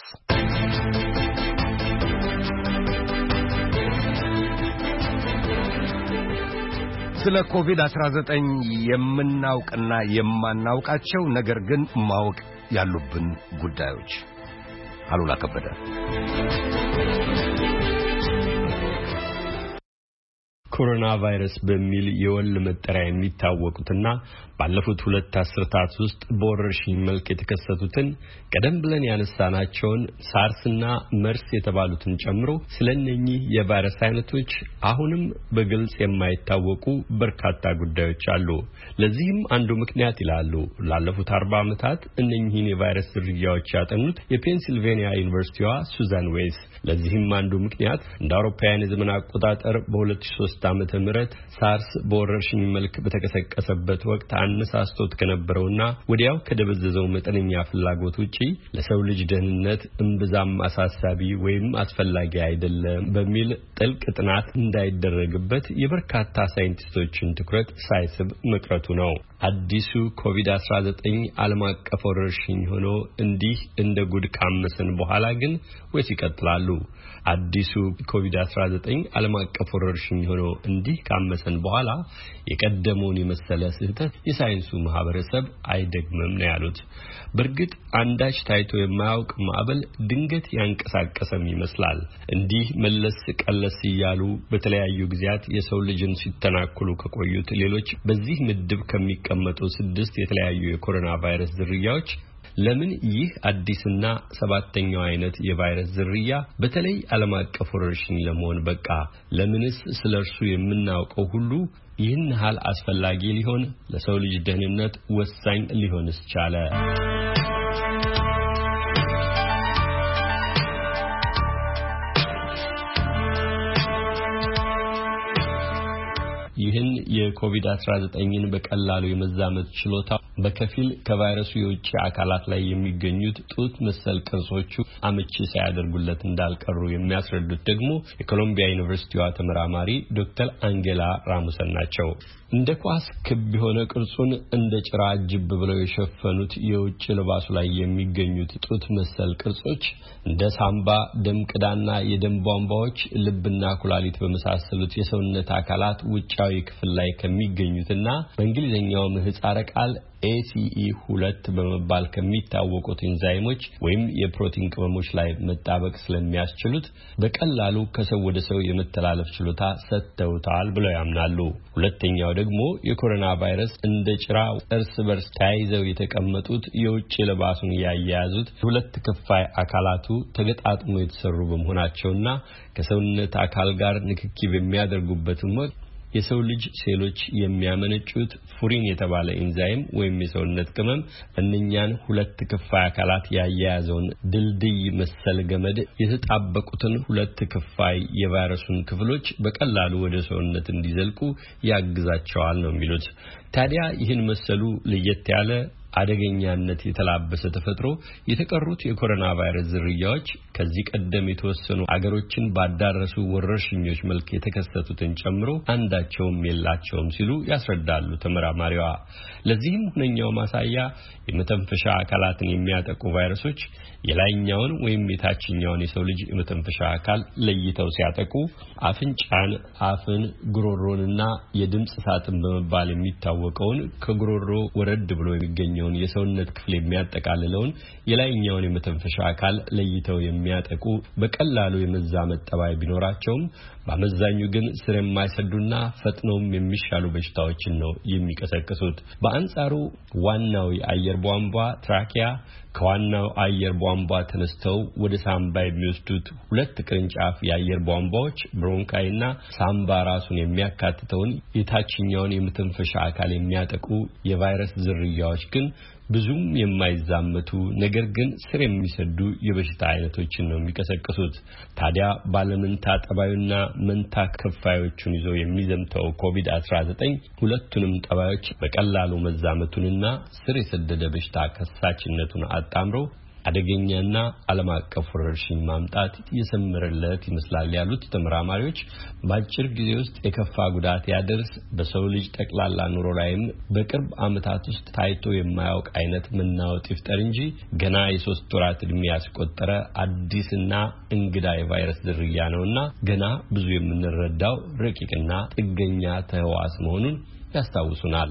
ስለ ኮቪድ አስራ ዘጠኝ የምናውቅና የማናውቃቸው ነገር ግን ማወቅ ያሉብን ጉዳዮች። አሉላ ከበደ። ኮሮና ቫይረስ በሚል የወል መጠሪያ የሚታወቁትና ባለፉት ሁለት አስርታት ውስጥ በወረርሽኝ መልክ የተከሰቱትን ቀደም ብለን ያነሳናቸውን ሳርስና መርስ የተባሉትን ጨምሮ ስለነኚህ የቫይረስ አይነቶች አሁንም በግልጽ የማይታወቁ በርካታ ጉዳዮች አሉ። ለዚህም አንዱ ምክንያት ይላሉ ላለፉት አርባ ዓመታት እነኚህን የቫይረስ ዝርያዎች ያጠኑት የፔንሲልቬኒያ ዩኒቨርሲቲዋ ሱዛን ዌይስ። ለዚህም አንዱ ምክንያት እንደ አውሮፓውያን የዘመን አቆጣጠር በሁለት ሺህ ሶስት ዓመተ ምህረት ሳርስ በወረርሽኝ መልክ በተከሰቀሰበት ወቅት አነሳስቶት ከነበረውና ወዲያው ከደበዘዘው መጠነኛ ፍላጎት ውጪ ለሰው ልጅ ደህንነት እምብዛም አሳሳቢ ወይም አስፈላጊ አይደለም በሚል ጥልቅ ጥናት እንዳይደረግበት የበርካታ ሳይንቲስቶችን ትኩረት ሳይስብ መቅረቱ ነው። አዲሱ ኮቪድ አስራ ዘጠኝ ዓለም አቀፍ ወረርሽኝ ሆኖ እንዲህ እንደ ጉድ ካመሰን በኋላ ግን ወይስ ይቀጥላሉ? አዲሱ ኮቪድ አስራ ዘጠኝ ዓለም አቀፍ ወረርሽኝ ሆኖ እንዲህ ካመሰን በኋላ የቀደመውን የመሰለ ስህተት የሳይንሱ ማህበረሰብ አይደግምም ነው ያሉት። በእርግጥ አንዳች ታይቶ የማያውቅ ማዕበል ድንገት ያንቀሳቀሰም ይመስላል። እንዲህ መለስ ቀለስ እያሉ በተለያዩ ጊዜያት የሰው ልጅን ሲተናከሉ ከቆዩት ሌሎች በዚህ ምድብ ከሚቀመጡ ስድስት የተለያዩ የኮሮና ቫይረስ ዝርያዎች ለምን ይህ አዲስና ሰባተኛው አይነት የቫይረስ ዝርያ በተለይ ዓለም አቀፍ ወረርሽኝ ለመሆን በቃ? ለምንስ ስለርሱ የምናውቀው ሁሉ ይህን ያህል አስፈላጊ ሊሆን ለሰው ልጅ ደህንነት ወሳኝ ሊሆንስ ቻለ? ይህን የኮቪድ አስራ ዘጠኝን በቀላሉ የመዛመት ችሎታ በከፊል ከቫይረሱ የውጭ አካላት ላይ የሚገኙት ጡት መሰል ቅርጾቹ አመቺ ሳያደርጉለት እንዳልቀሩ የሚያስረዱት ደግሞ የኮሎምቢያ ዩኒቨርሲቲዋ ተመራማሪ ዶክተር አንጌላ ራሙሰን ናቸው። እንደ ኳስ ክብ የሆነ ቅርጹን እንደ ጭራ ጅብ ብለው የሸፈኑት የውጭ ልባሱ ላይ የሚገኙት ጡት መሰል ቅርጾች እንደ ሳምባ፣ ደም ቅዳና የደም ቧንቧዎች፣ ልብና ኩላሊት በመሳሰሉት የሰውነት አካላት ውጫዊ ክፍል ላይ ከሚገኙትና በእንግሊዝኛው ምህጻረ ቃል ኤ ሲ ኢ ሁለት በመባል ከሚታወቁት ኢንዛይሞች ወይም የፕሮቲን ቅመሞች ላይ መጣበቅ ስለሚያስችሉት በቀላሉ ከሰው ወደ ሰው የመተላለፍ ችሎታ ሰጥተውታል ብለው ያምናሉ። ሁለተኛው ደግሞ የኮሮና ቫይረስ እንደ ጭራ እርስ በርስ ተያይዘው የተቀመጡት የውጭ ልባሱን ያያያዙት ሁለት ክፋይ አካላቱ ተገጣጥሞ የተሰሩ በመሆናቸውና ከሰውነት አካል ጋር ንክኪ በሚያደርጉበትም ወቅት የሰው ልጅ ሴሎች የሚያመነጩት ፉሪን የተባለ ኢንዛይም ወይም የሰውነት ቅመም እነኛን ሁለት ክፋይ አካላት ያያያዘውን ድልድይ መሰል ገመድ የተጣበቁትን ሁለት ክፋይ የቫይረሱን ክፍሎች በቀላሉ ወደ ሰውነት እንዲዘልቁ ያግዛቸዋል ነው የሚሉት። ታዲያ ይህን መሰሉ ለየት ያለ አደገኛነት የተላበሰ ተፈጥሮ የተቀሩት የኮሮና ቫይረስ ዝርያዎች ከዚህ ቀደም የተወሰኑ አገሮችን ባዳረሱ ወረርሽኞች መልክ የተከሰቱትን ጨምሮ አንዳቸውም የላቸውም ሲሉ ያስረዳሉ ተመራማሪዋ። ለዚህም ሁነኛው ማሳያ የመተንፈሻ አካላትን የሚያጠቁ ቫይረሶች የላይኛውን ወይም የታችኛውን የሰው ልጅ የመተንፈሻ አካል ለይተው ሲያጠቁ አፍንጫን፣ አፍን፣ ጉሮሮንና የድምጽ ሳጥን በመባል የሚታወቀውን ከጉሮሮ ወረድ ብሎ የሚገኘው የሰውነት ክፍል የሚያጠቃልለውን የላይኛውን የመተንፈሻ አካል ለይተው የሚያጠቁ በቀላሉ የመዛመት ጠባይ ቢኖራቸውም በአመዛኙ ግን ስር የማይሰዱና ፈጥነውም የሚሻሉ በሽታዎችን ነው የሚቀሰቅሱት። በአንጻሩ ዋናው የአየር ቧንቧ ትራኪያ ከዋናው አየር ቧንቧ ተነስተው ወደ ሳምባ የሚወስዱት ሁለት ቅርንጫፍ የአየር ቧንቧዎች ብሮንካይና ሳምባ ራሱን የሚያካትተውን የታችኛውን የመተንፈሻ አካል የሚያጠቁ የቫይረስ ዝርያዎች ግን ብዙም የማይዛመቱ ነገር ግን ስር የሚሰዱ የበሽታ አይነቶችን ነው የሚቀሰቅሱት። ታዲያ ባለመንታ ጠባዩና መንታ ክፋዮቹን ይዞ የሚዘምተው ኮቪድ አስራ ዘጠኝ ሁለቱንም ጠባዮች በቀላሉ መዛመቱንና ስር የሰደደ በሽታ ከሳችነቱን አጣምሮ አደገኛና ዓለም አቀፍ ወረርሽኝ ማምጣት የሰመረለት ይመስላል ያሉት ተመራማሪዎች በአጭር ጊዜ ውስጥ የከፋ ጉዳት ያደርስ በሰው ልጅ ጠቅላላ ኑሮ ላይም በቅርብ ዓመታት ውስጥ ታይቶ የማያውቅ አይነት መናወጥ ይፍጠር እንጂ ገና የሶስት ወራት ዕድሜ ያስቆጠረ አዲስና እንግዳ የቫይረስ ዝርያ ነውና ገና ብዙ የምንረዳው ረቂቅና ጥገኛ ተህዋስ መሆኑን ያስታውሱናል።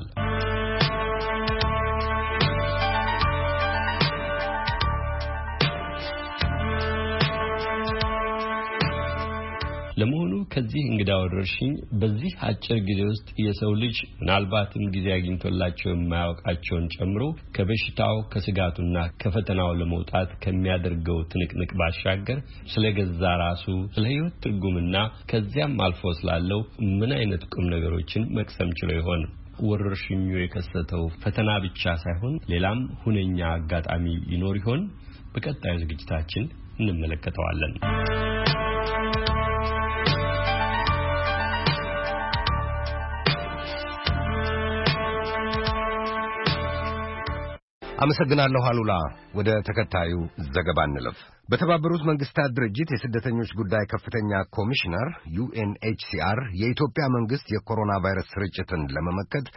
ለመሆኑ ከዚህ እንግዳ ወረርሽኝ በዚህ አጭር ጊዜ ውስጥ የሰው ልጅ ምናልባትም ጊዜ አግኝቶላቸው የማያውቃቸውን ጨምሮ ከበሽታው ከስጋቱና ከፈተናው ለመውጣት ከሚያደርገው ትንቅንቅ ባሻገር ስለገዛ ራሱ ስለ ሕይወት ትርጉምና ከዚያም አልፎ ስላለው ምን አይነት ቁም ነገሮችን መቅሰም ችሎ ይሆን? ወረርሽኙ የከሰተው ፈተና ብቻ ሳይሆን ሌላም ሁነኛ አጋጣሚ ይኖር ይሆን? በቀጣዩ ዝግጅታችን እንመለከተዋለን። አመሰግናለሁ አሉላ። ወደ ተከታዩ ዘገባ እንለፍ። በተባበሩት መንግስታት ድርጅት የስደተኞች ጉዳይ ከፍተኛ ኮሚሽነር ዩኤንኤችሲአር የኢትዮጵያ መንግስት የኮሮና ቫይረስ ስርጭትን ለመመከት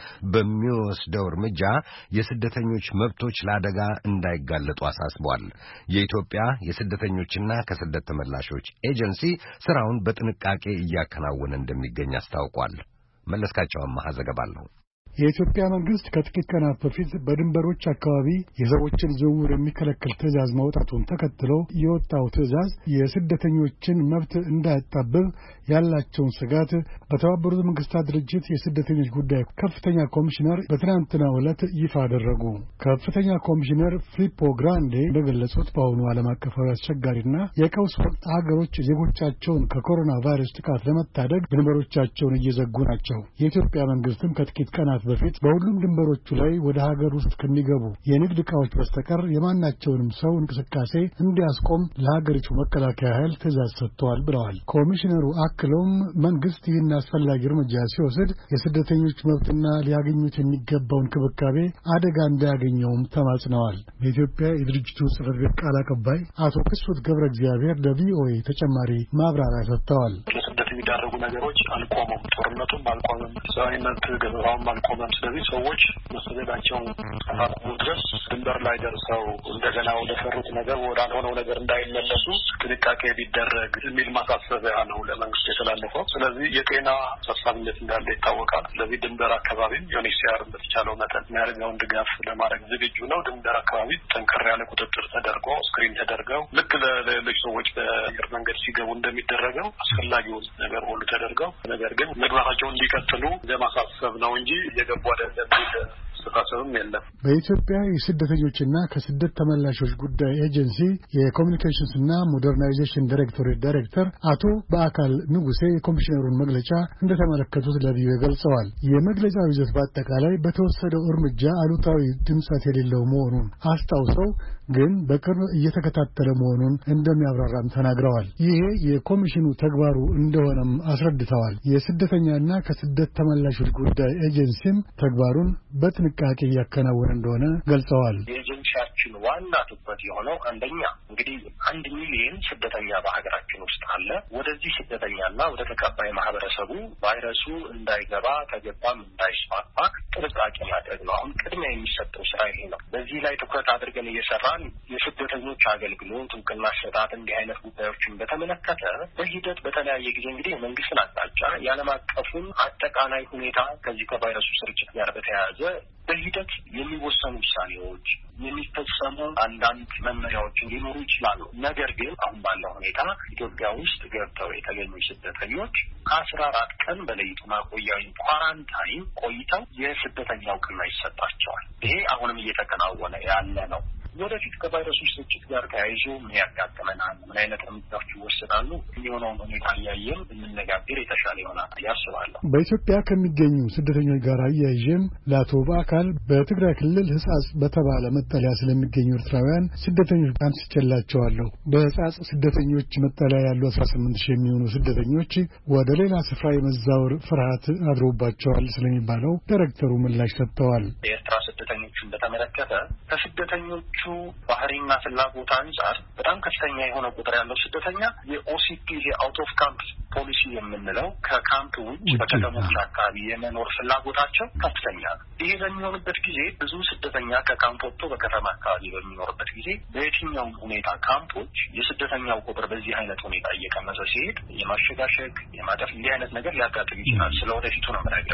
በሚወስደው እርምጃ የስደተኞች መብቶች ለአደጋ እንዳይጋለጡ አሳስቧል። የኢትዮጵያ የስደተኞችና ከስደት ተመላሾች ኤጀንሲ ስራውን በጥንቃቄ እያከናወነ እንደሚገኝ አስታውቋል። መለስካቸው አማሃ ዘገባ አለው። የኢትዮጵያ መንግስት ከጥቂት ቀናት በፊት በድንበሮች አካባቢ የሰዎችን ዝውውር የሚከለክል ትዕዛዝ ማውጣቱን ተከትሎ የወጣው ትዕዛዝ የስደተኞችን መብት እንዳያጣብብ ያላቸውን ስጋት በተባበሩት መንግስታት ድርጅት የስደተኞች ጉዳይ ከፍተኛ ኮሚሽነር በትናንትናው ዕለት ይፋ አደረጉ። ከፍተኛ ኮሚሽነር ፊሊፖ ግራንዴ እንደገለጹት በአሁኑ ዓለም አቀፋዊ አስቸጋሪና የቀውስ ወቅት ሀገሮች ዜጎቻቸውን ከኮሮና ቫይረስ ጥቃት ለመታደግ ድንበሮቻቸውን እየዘጉ ናቸው። የኢትዮጵያ መንግስትም ከጥቂት ቀናት በፊት በሁሉም ድንበሮቹ ላይ ወደ ሀገር ውስጥ ከሚገቡ የንግድ ዕቃዎች በስተቀር የማናቸውንም ሰው እንቅስቃሴ እንዲያስቆም ለሀገሪቱ መከላከያ ኃይል ትዕዛዝ ሰጥተዋል ብለዋል። ኮሚሽነሩ አክለውም መንግስት ይህን አስፈላጊ እርምጃ ሲወስድ የስደተኞች መብትና ሊያገኙት የሚገባውን እንክብካቤ አደጋ እንዳያገኘውም ተማጽነዋል። በኢትዮጵያ የድርጅቱ ጽሕፈት ቤት ቃል አቀባይ አቶ ክሱት ገብረ እግዚአብሔር ለቪኦኤ ተጨማሪ ማብራሪያ ሰጥተዋል። ለስደት የሚዳረጉ ነገሮች አልቆሙም። ጦርነቱም አልቆመም። ሰብአዊነት ገበያውም አልቆመም። ስለዚህ ሰዎች መሰደዳቸውን እስካላቆሙ ድረስ ድንበር ላይ ደርሰው እንደገና ወደ ሰሩት ነገር ወዳልሆነው ነገር እንዳይመለሱ ጥንቃቄ ቢደረግ የሚል ማሳሰቢያ ነው ለመንግስት የተላለፈው። ስለዚህ የጤና አሳሳቢነት እንዳለ ይታወቃል። ስለዚህ ድንበር አካባቢ ዩኤንኤችሲአር በተቻለው መጠን የሚያደርገውን ድጋፍ ለማድረግ ዝግጁ ነው። ድንበር አካባቢ ጠንከር ያለ ቁጥጥር ተደርጎ ስክሪን ተደርገው ልክ ለሌሎች ሰዎች በአየር መንገድ ሲገቡ እንደሚደረገው አስፈላጊውን ነገር ሁሉ ተደርገው ነገር ግን መግባታቸውን እንዲቀጥሉ ለማሳሰብ ነው እንጂ የገቡ አይደለም ተሳሰብም የለም። በኢትዮጵያ የስደተኞችና ከስደት ተመላሾች ጉዳይ ኤጀንሲ የኮሚኒኬሽንስ እና ሞደርናይዜሽን ዳይሬክቶሬት ዳይሬክተር አቶ በአካል ንጉሴ የኮሚሽነሩን መግለጫ እንደተመለከቱት ለቪኦኤ ገልጸዋል። የመግለጫው ይዘት በአጠቃላይ በተወሰደው እርምጃ አሉታዊ ድምጸት የሌለው መሆኑን አስታውሰው ግን በቅርብ እየተከታተለ መሆኑን እንደሚያብራራም ተናግረዋል። ይሄ የኮሚሽኑ ተግባሩ እንደሆነም አስረድተዋል። የስደተኛና ከስደት ተመላሾች ጉዳይ ኤጀንሲም ተግባሩን በጥንቃቄ እያከናወነ እንደሆነ ገልጸዋል። የኤጀንሲያችን ዋና ትኩረት የሆነው አንደኛ እንግዲህ አንድ ሚሊዮን ስደተኛ በሀገራችን ውስጥ አለ። ወደዚህ ስደተኛና ወደ ተቀባይ ማህበረሰቡ ቫይረሱ እንዳይገባ ከገባም እንዳይስፋፋ ጥንቃቄ ማድረግ ነው። አሁን ቅድሚያ የሚሰጠው ስራ ይሄ ነው። በዚህ ላይ ትኩረት አድርገን እየሰራን የስደተኞች አገልግሎት እውቅና አሰጣጥ እንዲህ አይነት ጉዳዮችን በተመለከተ በሂደት በተለያየ ጊዜ እንግዲህ የመንግስትን አቅጣጫ የዓለም አቀፉን አጠቃላይ ሁኔታ ከዚህ ከቫይረሱ ስርጭት ጋር በተያያዘ በሂደት የሚወሰኑ ውሳኔዎች የሚፈጸሙ አንዳንድ መመሪያዎች ሊኖሩ ይችላሉ። ነገር ግን አሁን ባለው ሁኔታ ኢትዮጵያ ውስጥ ገብተው የተገኙ ስደተኞች ከአስራ አራት ቀን በለይቶ ማቆያ ኳራንታይን ቆይተው የስደተኛ እውቅና ይሰጣቸዋል። ይሄ አሁንም እየተከናወነ ያለ ነው። ወደፊት ከቫይረሱ ስርጭት ጋር ተያይዞ ምን ያጋጥመናል፣ ምን አይነት እርምጃዎች ይወሰዳሉ የሚሆነውን ሁኔታ እያየን ብንነጋገር የተሻለ ይሆናል ያስባለሁ። በኢትዮጵያ ከሚገኙ ስደተኞች ጋር አያይዤም ለአቶ በአካል በትግራይ ክልል ህጻጽ በተባለ መጠለያ ስለሚገኙ ኤርትራውያን ስደተኞች አንስቼላቸዋለሁ። በህጻጽ ስደተኞች መጠለያ ያሉ አስራ ስምንት ሺህ የሚሆኑ ስደተኞች ወደ ሌላ ስፍራ የመዛወር ፍርሃት አድሮባቸዋል ስለሚባለው ዳይሬክተሩ ምላሽ ሰጥተዋል። የኤርትራ ስደተኞችን በተመለከተ ከስደተኞቹ ባህሪና ፍላጎት አንጻር በጣም ከፍተኛ የሆነ ቁጥር ያለው ስደተኛ የኦሲፒ የአውት ኦፍ ካምፕ ፖሊሲ የምንለው ከካምፕ ውጭ በከተሞች አካባቢ የመኖር ፍላጎታቸው ከፍተኛ ነው። ይሄ በሚሆንበት ጊዜ ብዙ ስደተኛ ከካምፕ ወጥቶ በከተማ አካባቢ በሚኖርበት ጊዜ በየትኛውም ሁኔታ ካምፖች የስደተኛው ቁጥር በዚህ አይነት ሁኔታ እየቀነሰ ሲሄድ የማሸጋሸግ የማጠፍ እንዲህ አይነት ነገር ሊያጋጥም ይችላል። ስለ ወደፊቱ ነው የምናገር። እስካሁን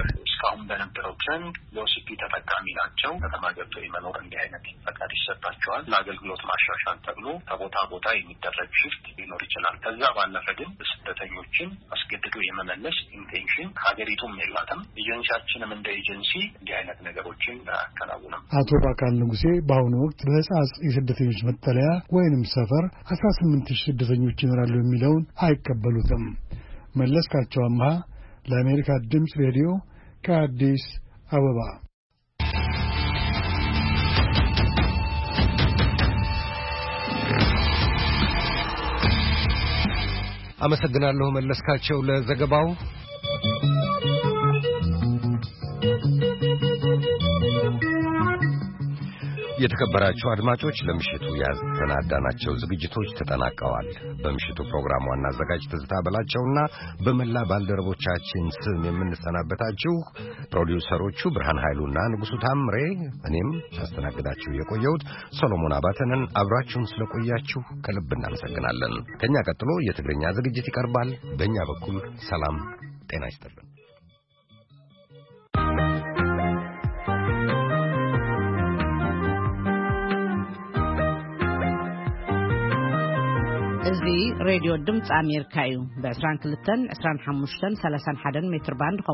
እስካሁን በነበረው ትሬንድ የኦሲፒ ተጠቃሚ ናቸው። ከተማ ገብተው የመኖር እንዲህ አይነት ፈቃድ ይሰጣቸዋል። ለአገልግሎት ማሻሻል ተብሎ ከቦታ ቦታ የሚደረግ ሽፍት ሊኖር ይችላል። ከዛ ባለፈ ግን ስደተኞችን አስገድዶ የመመለስ ኢንቴንሽን ሀገሪቱም የላትም። ኤጀንሲያችንም እንደ ኤጀንሲ እንዲህ አይነት ነገሮችን አያከናውንም። አቶ ባካል ንጉሴ በአሁኑ ወቅት በህጻጽ የስደተኞች መጠለያ ወይንም ሰፈር አስራ ስምንት ሺህ ስደተኞች ይኖራሉ የሚለውን አይቀበሉትም። መለስካቸው አምሃ ለአሜሪካ ድምፅ ሬዲዮ ከአዲስ አበባ። አመሰግናለሁ መለስካቸው ለዘገባው። የተከበራችሁ አድማጮች ለምሽቱ ያሰናዳናቸው ዝግጅቶች ተጠናቀዋል። በምሽቱ ፕሮግራም ዋና አዘጋጅ ትዝታ በላቸውና በመላ ባልደረቦቻችን ስም የምንሰናበታችሁ ፕሮዲውሰሮቹ ብርሃን ኃይሉና ንጉሱ ታምሬ፣ እኔም ሳስተናግዳችሁ የቆየሁት ሶሎሞን አባተንን። አብራችሁን ስለቆያችሁ ከልብ እናመሰግናለን። ከኛ ቀጥሎ የትግርኛ ዝግጅት ይቀርባል። በእኛ በኩል ሰላም ጤና ይስጥልን። እዚ ሬድዮ ድምፂ ኣሜሪካ እዩ። ብ22 25 31 ሜትር ባንድ